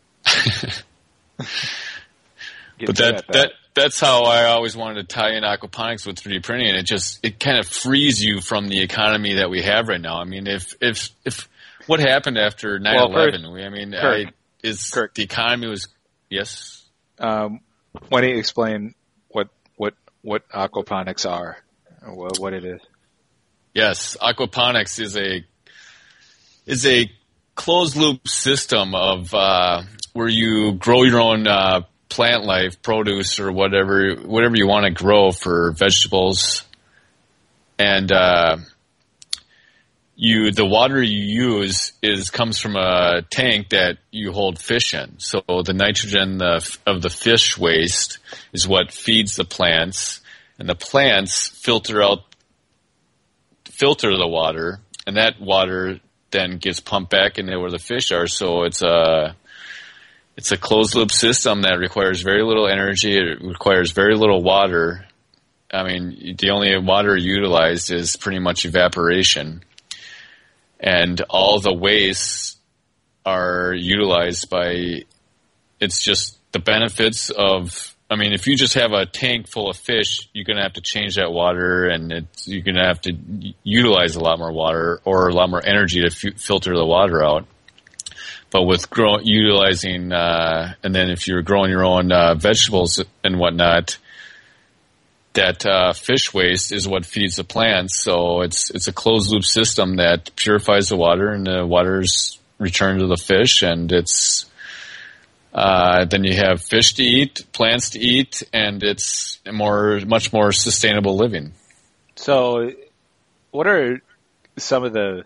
But that's how I always wanted to tie in aquaponics with 3D printing, and it kind of frees you from the economy that we have right now. I mean, if what happened after 9/11? Kirk, the economy was yes. Why don't you explain what aquaponics are, or what it is? Yes, aquaponics is a closed loop system of where you grow your own plant life, produce, or whatever you want to grow for vegetables, and the water you use comes from a tank that you hold fish in. So the nitrogen of the fish waste is what feeds the plants, and the plants filter the water, and that water then gets pumped back into where the fish are. So it's a closed loop system that requires very little energy. It requires very little water. I mean, the only water utilized is pretty much evaporation. And all the wastes are utilized by, it's just the benefits of, I mean, if you just have a tank full of fish, you're going to have to change that water, and you're going to have to utilize a lot more water or a lot more energy to filter the water out. But with utilizing, and then if you're growing your own vegetables and whatnot, that fish waste is what feeds the plants. So it's a closed loop system that purifies the water, and the water's returned to the fish, and it's then you have fish to eat, plants to eat, and it's much more sustainable living. So, what are some of the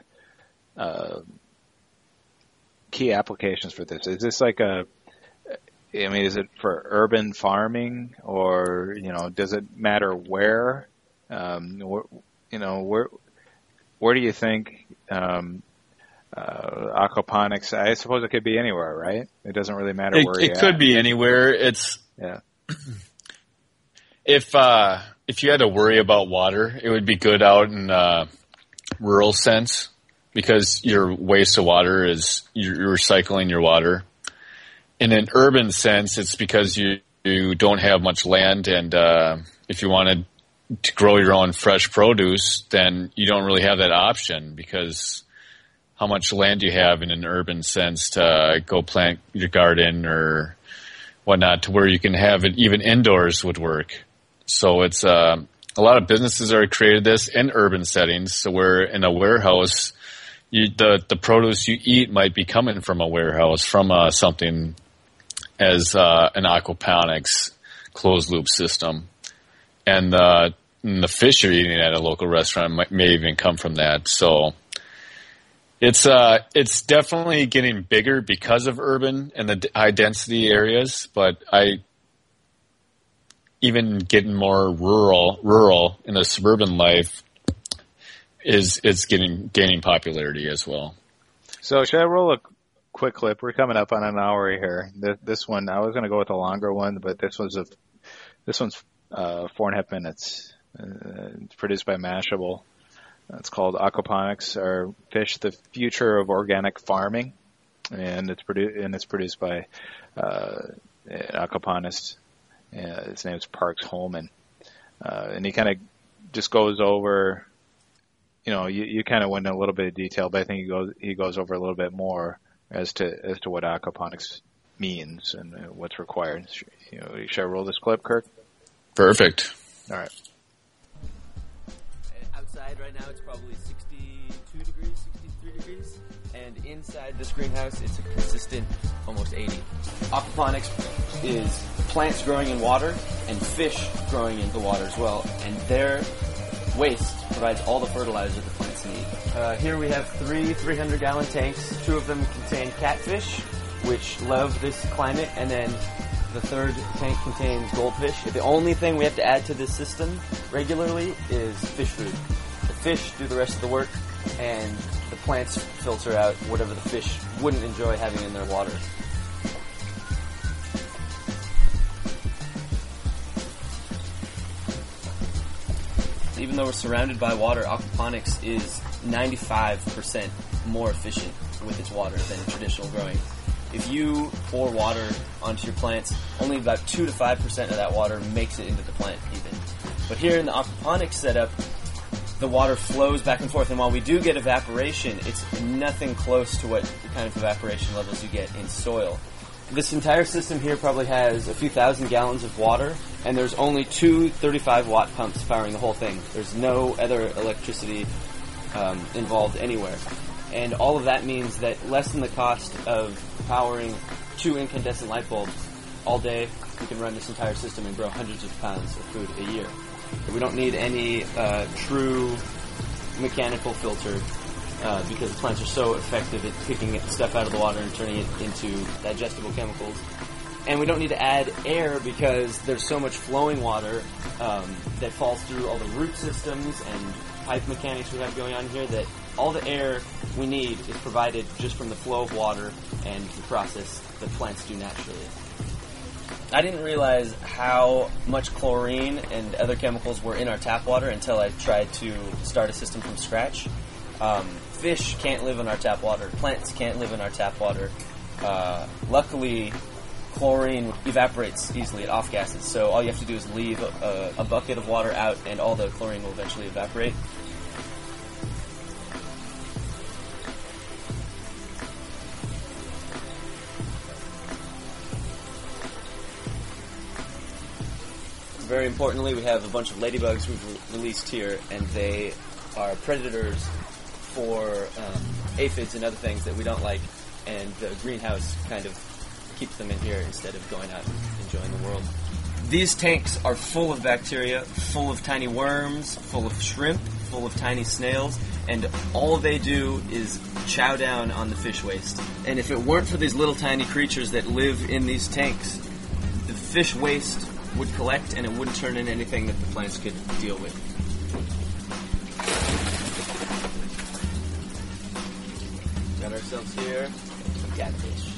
key applications for this? Is this like is it for urban farming, or, does it matter where? Where do you think aquaponics? I suppose it could be anywhere, right? It doesn't really matter where it could be anywhere. If you had to worry about water, it would be good out in rural sense, because your waste of water is you're recycling your water. In an urban sense, it's because you don't have much land, and if you wanted to grow your own fresh produce, then you don't really have that option, because how much land do you have in an urban sense to go plant your garden or whatnot, to where you can have it even indoors would work. So it's a lot of businesses are created this in urban settings, so where in a warehouse, the produce you eat might be coming from a warehouse, from something as an aquaponics closed loop system, and the fish you're eating at a local restaurant may even come from that. So it's definitely getting bigger because of urban and the high density areas, but even getting more rural in the suburban life is gaining popularity as well. So should I roll a quick clip? We're coming up on an hour here. This one, I was going to go with a longer one, but this one's 4.5 minutes. It's produced by Mashable. It's called Aquaponics, or Fish: The Future of Organic Farming, and it's produced by an aquaponist. His name's Parks Holman, and he kind of just goes over you kind of went in a little bit of detail, but I think he goes over a little bit more as to what aquaponics means and what's required. Should I roll this clip, Kirk? Perfect. All right. Outside right now it's probably 62 degrees, 63 degrees. And inside this greenhouse it's a consistent almost 80. Aquaponics is plants growing in water and fish growing in the water as well. And their waste provides all the fertilizer the plants need. Here we have 3 300-gallon tanks. 2 of them contain catfish, which love this climate, and then the third tank contains goldfish. The only thing we have to add to this system regularly is fish food. The fish do the rest of the work, and the plants filter out whatever the fish wouldn't enjoy having in their water. Even though we're surrounded by water, aquaponics is 95% more efficient with its water than traditional growing. If you pour water onto your plants, only about 2 to 5% of that water makes it into the plant even. But here in the aquaponics setup, the water flows back and forth, and while we do get evaporation, it's nothing close to what the kind of evaporation levels you get in soil. This entire system here probably has a few thousand gallons of water, and there's only 2 35-watt pumps powering the whole thing. There's no other electricity involved anywhere. And all of that means that less than the cost of powering 2 incandescent light bulbs all day, we can run this entire system and grow hundreds of pounds of food a year. We don't need any true mechanical filter because the plants are so effective at picking stuff out of the water and turning it into digestible chemicals. And we don't need to add air because there's so much flowing water that falls through all the root systems and pipe mechanics we have going on here that all the air we need is provided just from the flow of water and the process that plants do naturally. I didn't realize how much chlorine and other chemicals were in our tap water until I tried to start a system from scratch. Fish can't live in our tap water. Plants can't live in our tap water. Luckily, chlorine evaporates easily. It off-gases. So all you have to do is leave a bucket of water out and all the chlorine will eventually evaporate. Very importantly, we have a bunch of ladybugs we've released here, and they are predators for aphids and other things that we don't like, and the greenhouse kind of keeps them in here instead of going out and enjoying the world. These tanks are full of bacteria, full of tiny worms, full of shrimp, full of tiny snails, and all they do is chow down on the fish waste. And if it weren't for these little tiny creatures that live in these tanks, the fish waste would collect and it wouldn't turn into anything that the plants could deal with. Got ourselves here some catfish.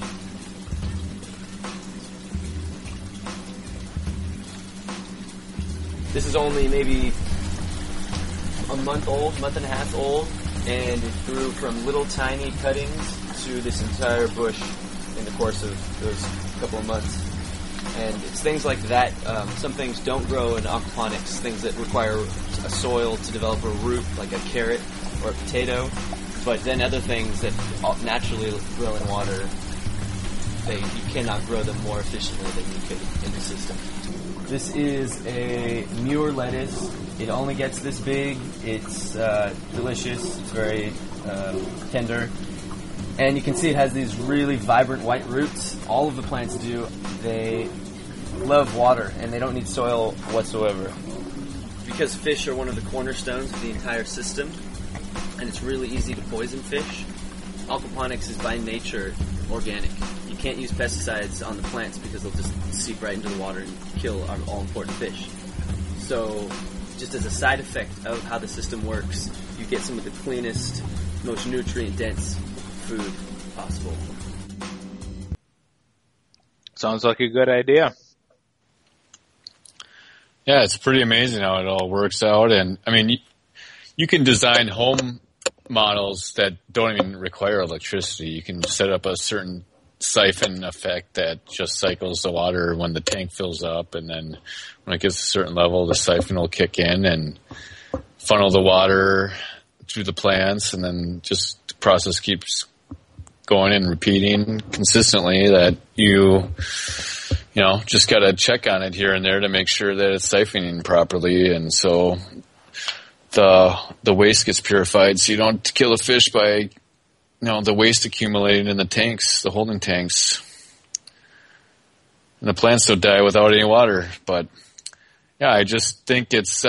This is only maybe a month and a half old, and it grew from little tiny cuttings to this entire bush in the course of those couple of months. And it's things like that. Some things don't grow in aquaponics, things that require a soil to develop a root, like a carrot or a potato. But then other things that naturally grow in water, you cannot grow them more efficiently than you could in the system. This is a Muir lettuce. It only gets this big. It's delicious. It's very tender. And you can see it has these really vibrant white roots. All of the plants do. They love water, and they don't need soil whatsoever. Because fish are one of the cornerstones of the entire system, and it's really easy to poison fish, aquaponics is by nature organic. You can't use pesticides on the plants because they'll just seep right into the water and kill our all-important fish. So, just as a side effect of how the system works, you get some of the cleanest, most nutrient-dense food possible. Sounds like a good idea. Yeah, it's pretty amazing how it all works out. And, I mean, you can design home models that don't even require electricity. You can set up a certain siphon effect that just cycles the water when the tank fills up, and then when it gets to a certain level, the siphon will kick in and funnel the water through the plants, and then just the process keeps going and repeating consistently. That you just got to check on it here and there to make sure that it's siphoning properly, and so the waste gets purified, so you don't kill a fish by the waste accumulating in the tanks, the holding tanks. And the plants don't die without any water. But yeah, I just think it's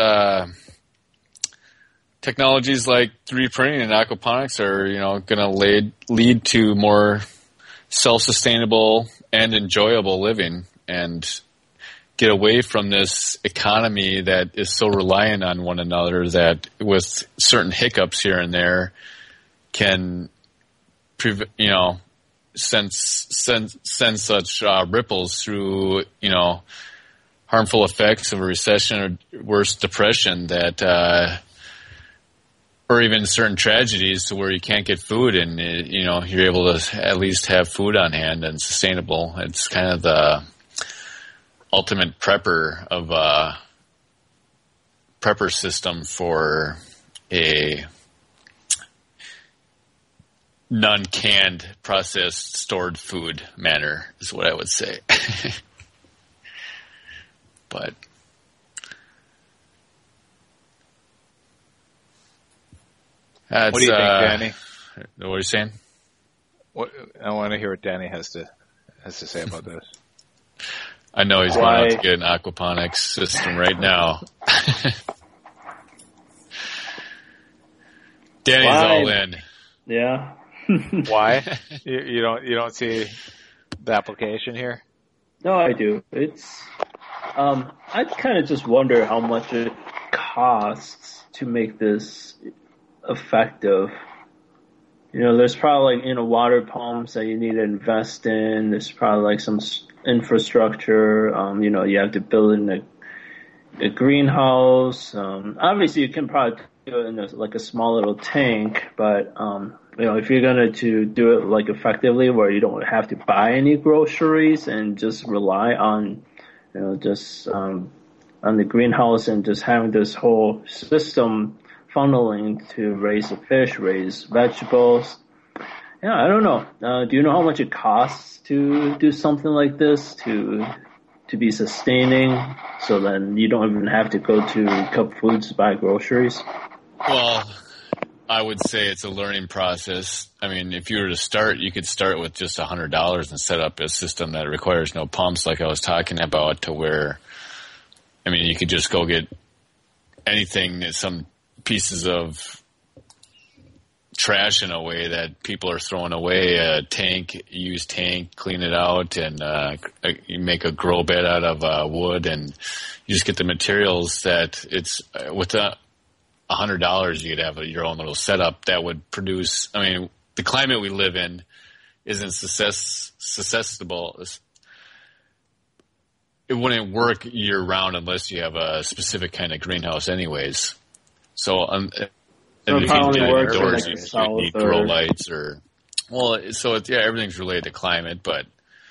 technologies like 3D printing and aquaponics are going to lead to more self-sustainable and enjoyable living, and get away from this economy that is so reliant on one another that with certain hiccups here and there can send such ripples through harmful effects of a recession or worse, depression, that or even certain tragedies to where you can't get food, and you're able to at least have food on hand and sustainable. It's kind of the ultimate prepper system for a non-canned, processed, stored food manner is what I would say. But what do you think, Danny? What are you saying? I want to hear what Danny has to say about this. I know he's going out to get an aquaponics system right now. Danny's all in. Yeah. Why? You don't see the application here? No, I do. It's I kind of just wonder how much it costs to make this effective. There's probably water pumps that you need to invest in. There's probably like some infrastructure. You have to build in a greenhouse. Obviously, you can probably do it in a small little tank, but if you're going to do it like effectively, where you don't have to buy any groceries and just rely on on the greenhouse and just having this whole system funneling to raise the fish, raise vegetables. Yeah, I don't know. Do you know how much it costs to do something like this to be sustaining, so then you don't even have to go to Cup Foods to buy groceries? Well, I would say it's a learning process. I mean, if you were to start, you could start with just $100 and set up a system that requires no pumps, like I was talking about, to where, I mean, you could just go get anything, some pieces of trash in a way that people are throwing away, a tank, used tank, clean it out, and you make a grow bed out of wood, and you just get the materials that it's with $100 you could have your own little setup that would produce. I mean, the climate we live in isn't susceptible. It wouldn't work year round unless you have a specific kind of greenhouse anyways. So, and if you do it indoors, you need grow lights everything's related to climate, but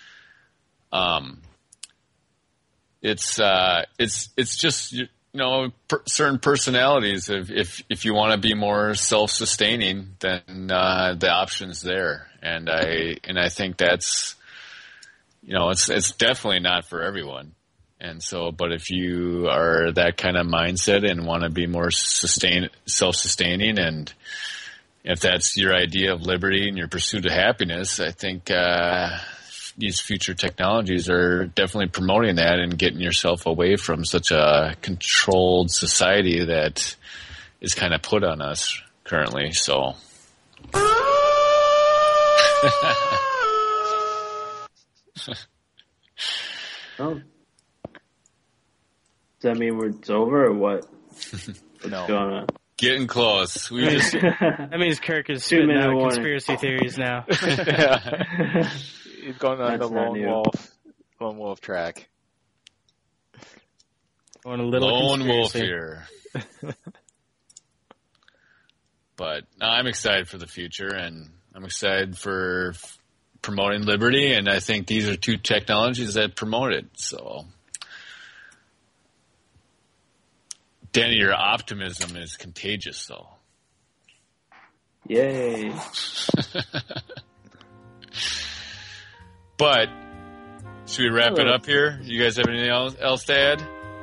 it's just certain personalities. If you want to be more self-sustaining, then the option's there, and I think that's it's definitely not for everyone. And so, but if you are that kind of mindset and want to be more self-sustaining, and if that's your idea of liberty and your pursuit of happiness, I think these future technologies are definitely promoting that and getting yourself away from such a controlled society that is kind of put on us currently. So. Oh. Does that mean it's over or what? No. Going on? Getting close. We just that means Kirk is spitting out conspiracy theories now. Yeah. He's going on the lone wolf track. Going a little lone wolf here. But no, I'm excited for the future, and I'm excited for promoting liberty, and I think these are two technologies that promote it. So, Danny, your optimism is contagious, though. Yay. But should we wrap it up here? You guys have anything else to add?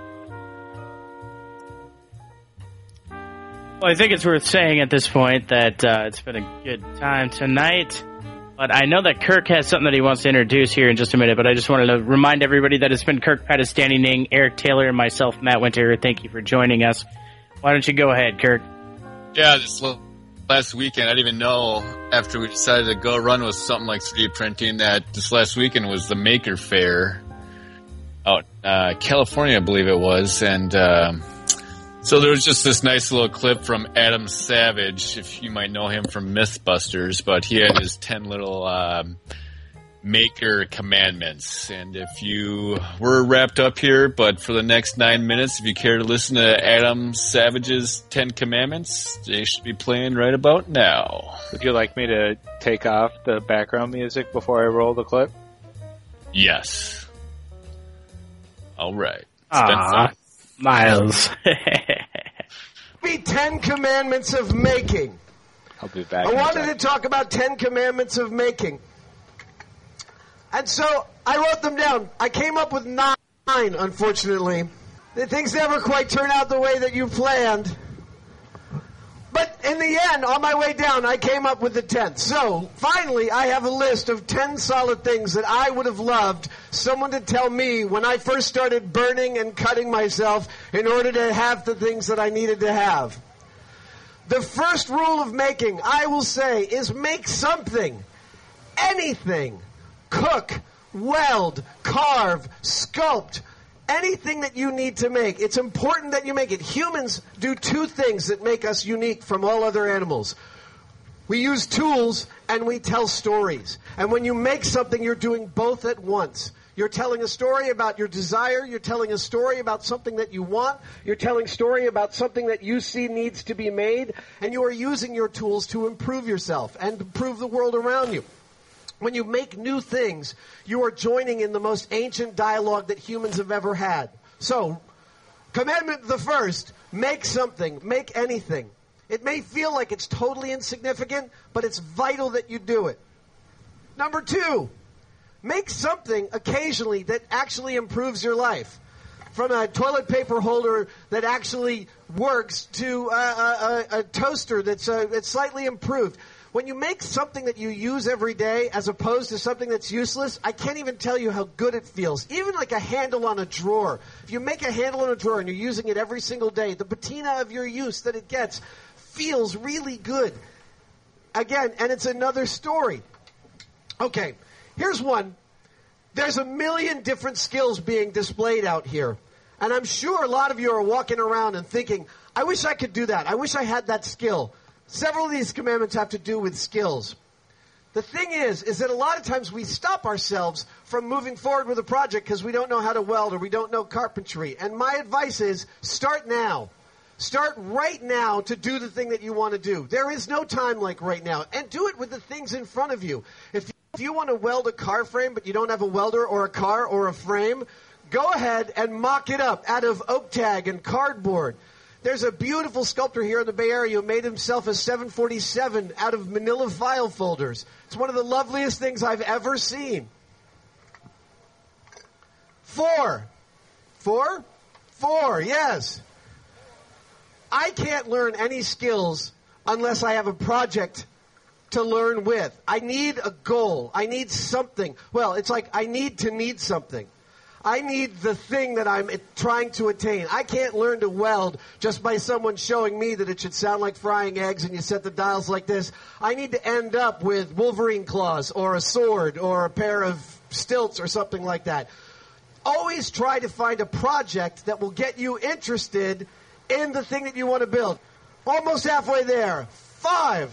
Well, I think it's worth saying at this point that it's been a good time tonight. But I know that Kirk has something that he wants to introduce here in just a minute, but I just wanted to remind everybody that it's been Kirk Pettis, Danny Ning, Eric Taylor, and myself, Matt Winter. Thank you for joining us. Why don't you go ahead, Kirk? Yeah, this last weekend, I didn't even know after we decided to go run with something like 3D printing that this last weekend was the Maker Faire out California, I believe it was. And so there was just this nice little clip from Adam Savage, if you might know him from Mythbusters, but he had his 10 little Maker commandments. And if you were wrapped up here, but for the next 9 minutes, if you care to listen to Adam Savage's 10 commandments, they should be playing right about now. Would you like me to take off the background music before I roll the clip? Yes. All right. It's been fun. Miles. Be 10 commandments of making. I'll be back. I wanted to talk about 10 commandments of making. And so I wrote them down. I came up with 9, unfortunately. Things never quite turn out the way that you planned. But in the end, on my way down, I came up with the 10th. So finally, I have a list of 10 solid things that I would have loved someone to tell me when I first started burning and cutting myself in order to have the things that I needed to have. The first rule of making, I will say, is make something. Anything. Cook, weld, carve, sculpt, anything that you need to make. It's important that you make it. Humans do 2 things that make us unique from all other animals. We use tools and we tell stories. And when you make something, you're doing both at once. You're telling a story about your desire. You're telling a story about something that you want. You're telling a story about something that you see needs to be made. And you are using your tools to improve yourself and improve the world around you. When you make new things, you are joining in the most ancient dialogue that humans have ever had. So, commandment the first, make something, make anything. It may feel like it's totally insignificant, but it's vital that you do it. Number 2, make something occasionally that actually improves your life. From a toilet paper holder that actually works to a toaster that's slightly improved. When you make something that you use every day as opposed to something that's useless, I can't even tell you how good it feels. Even like a handle on a drawer. If you make a handle on a drawer and you're using it every single day, the patina of your use that it gets feels really good. Again, and it's another story. Okay, here's one. There's a million different skills being displayed out here. And I'm sure a lot of you are walking around and thinking, I wish I could do that. I wish I had that skill. Several of these commandments have to do with skills. The thing is that a lot of times we stop ourselves from moving forward with a project because we don't know how to weld or we don't know carpentry. And my advice is start now. Start right now to do the thing that you want to do. There is no time like right now. And do it with the things in front of you. If you want to weld a car frame but you don't have a welder or a car or a frame, go ahead and mock it up out of oak tag and cardboard. There's a beautiful sculptor here in the Bay Area who made himself a 747 out of manila file folders. It's one of the loveliest things I've ever seen. 4, yes. I can't learn any skills unless I have a project to learn with. I need a goal. I need something. Well, it's like I need to need something. I need the thing that I'm trying to attain. I can't learn to weld just by someone showing me that it should sound like frying eggs and you set the dials like this. I need to end up with Wolverine claws or a sword or a pair of stilts or something like that. Always try to find a project that will get you interested in the thing that you want to build. Almost halfway there. 5.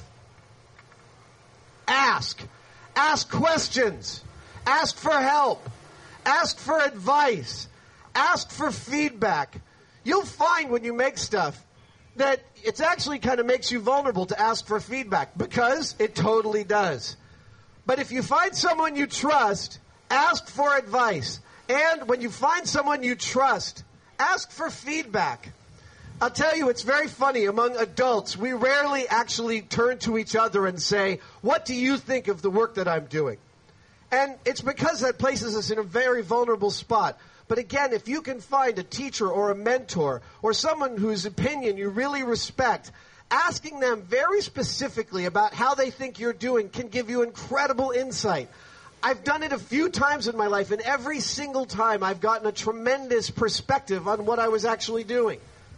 Ask. Ask questions. Ask for help. Ask for advice. Ask for feedback. You'll find when you make stuff that it actually kind of makes you vulnerable to ask for feedback because it totally does. But if you find someone you trust, ask for advice. And when you find someone you trust, ask for feedback. I'll tell you, it's very funny. Among adults, we rarely actually turn to each other and say, what do you think of the work that I'm doing? And it's because that places us in a very vulnerable spot. But again, if you can find a teacher or a mentor or someone whose opinion you really respect, asking them very specifically about how they think you're doing can give you incredible insight. I've done it a few times in my life, and every single time I've gotten a tremendous perspective on what I was actually doing.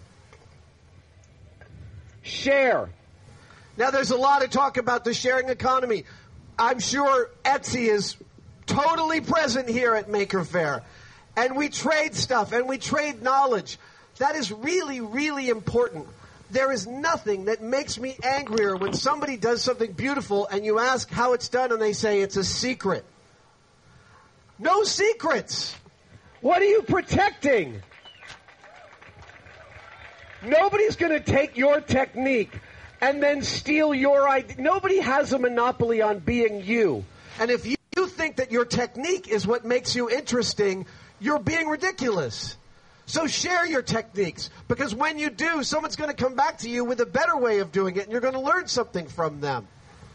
Share. Now, there's a lot of talk about the sharing economy. I'm sure Etsy is totally present here at Maker Faire. And we trade stuff, and we trade knowledge. That is really, really important. There is nothing that makes me angrier when somebody does something beautiful and you ask how it's done and they say it's a secret. No secrets. What are you protecting? Nobody's going to take your technique and then steal your idea. Nobody has a monopoly on being you. And if you think that your technique is what makes you interesting, you're being ridiculous. So share your techniques, because when you do, someone's going to come back to you with a better way of doing it, and you're going to learn something from them.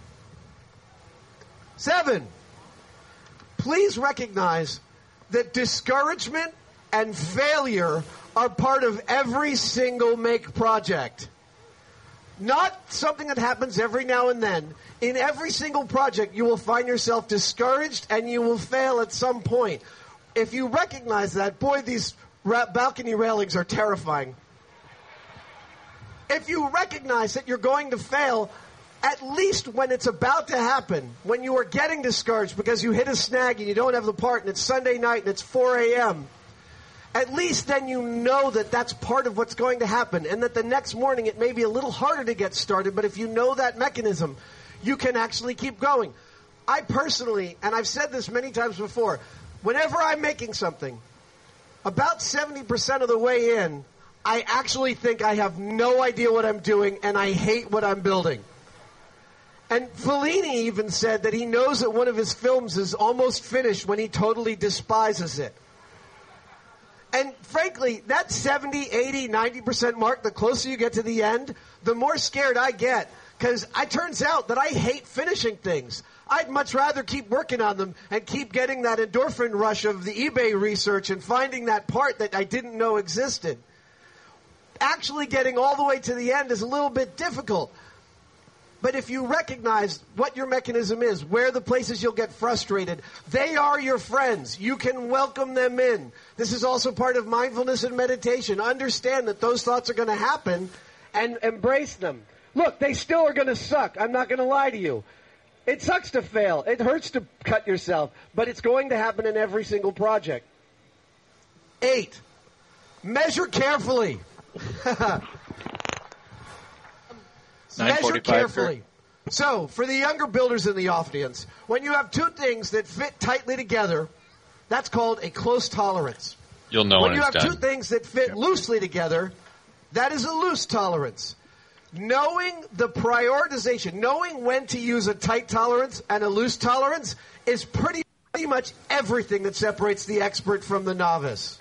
7, please recognize that discouragement and failure are part of every single Make project. Not something that happens every now and then. In every single project, you will find yourself discouraged and you will fail at some point. If you recognize that, boy, these balcony railings are terrifying. If you recognize that you're going to fail, at least when it's about to happen, when you are getting discouraged because you hit a snag and you don't have the part and it's Sunday night and it's 4 a.m., at least then you know that that's part of what's going to happen, and that the next morning it may be a little harder to get started, but if you know that mechanism, you can actually keep going. I personally, and I've said this many times before, whenever I'm making something, about 70% of the way in, I actually think I have no idea what I'm doing and I hate what I'm building. And Fellini even said that he knows that one of his films is almost finished when he totally despises it. And frankly, that 70, 80, 90% mark, the closer you get to the end, the more scared I get. Because it turns out that I hate finishing things. I'd much rather keep working on them and keep getting that endorphin rush of the eBay research and finding that part that I didn't know existed. Actually getting all the way to the end is a little bit difficult. But if you recognize what your mechanism is, where the places you'll get frustrated, they are your friends. You can welcome them in. This is also part of mindfulness and meditation. Understand that those thoughts are going to happen and embrace them. Look, they still are going to suck. I'm not going to lie to you. It sucks to fail. It hurts to cut yourself. But it's going to happen in every single project. 8, measure carefully. Measure carefully. So, for the younger builders in the audience, when you have two things that fit tightly together, that's called a close tolerance. You'll know when when you it's have done. two things that fit loosely together, that is a loose tolerance. Knowing the prioritization, knowing when to use a tight tolerance and a loose tolerance is pretty much everything that separates the expert from the novice.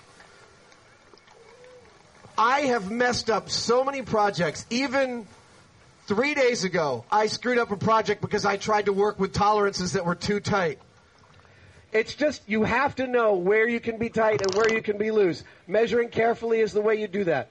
I have messed up so many projects. Even 3 days ago, I screwed up a project because I tried to work with tolerances that were too tight. It's just, you have to know where you can be tight and where you can be loose. Measuring carefully is the way you do that.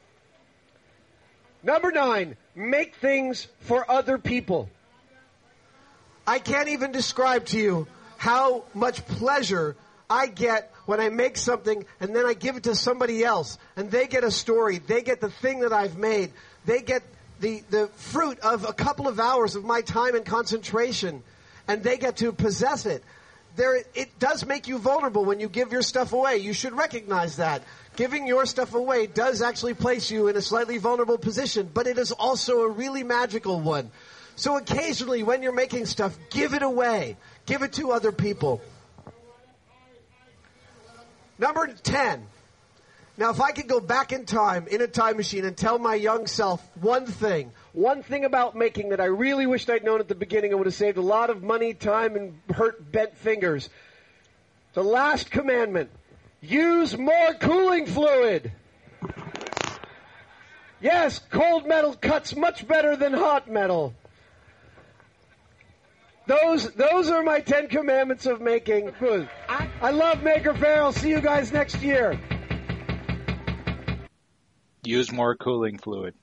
Number 9, make things for other people. I can't even describe to you how much pleasure I get when I make something and then I give it to somebody else and they get a story. They get the thing that I've made. They get the fruit of a couple of hours of my time and concentration, and they get to possess it. It does make you vulnerable when you give your stuff away. You should recognize that. Giving your stuff away does actually place you in a slightly vulnerable position, but it is also a really magical one. So occasionally when you're making stuff, give it away. Give it to other people. Number 10. Now, if I could go back in time, in a time machine, and tell my young self one thing about making that I really wished I'd known at the beginning, it would have saved a lot of money, time, and hurt bent fingers. The last commandment, use more cooling fluid. Yes, cold metal cuts much better than hot metal. Those are my 10 commandments of making food. I love Maker Faire. I'll see you guys next year. Use more cooling fluid.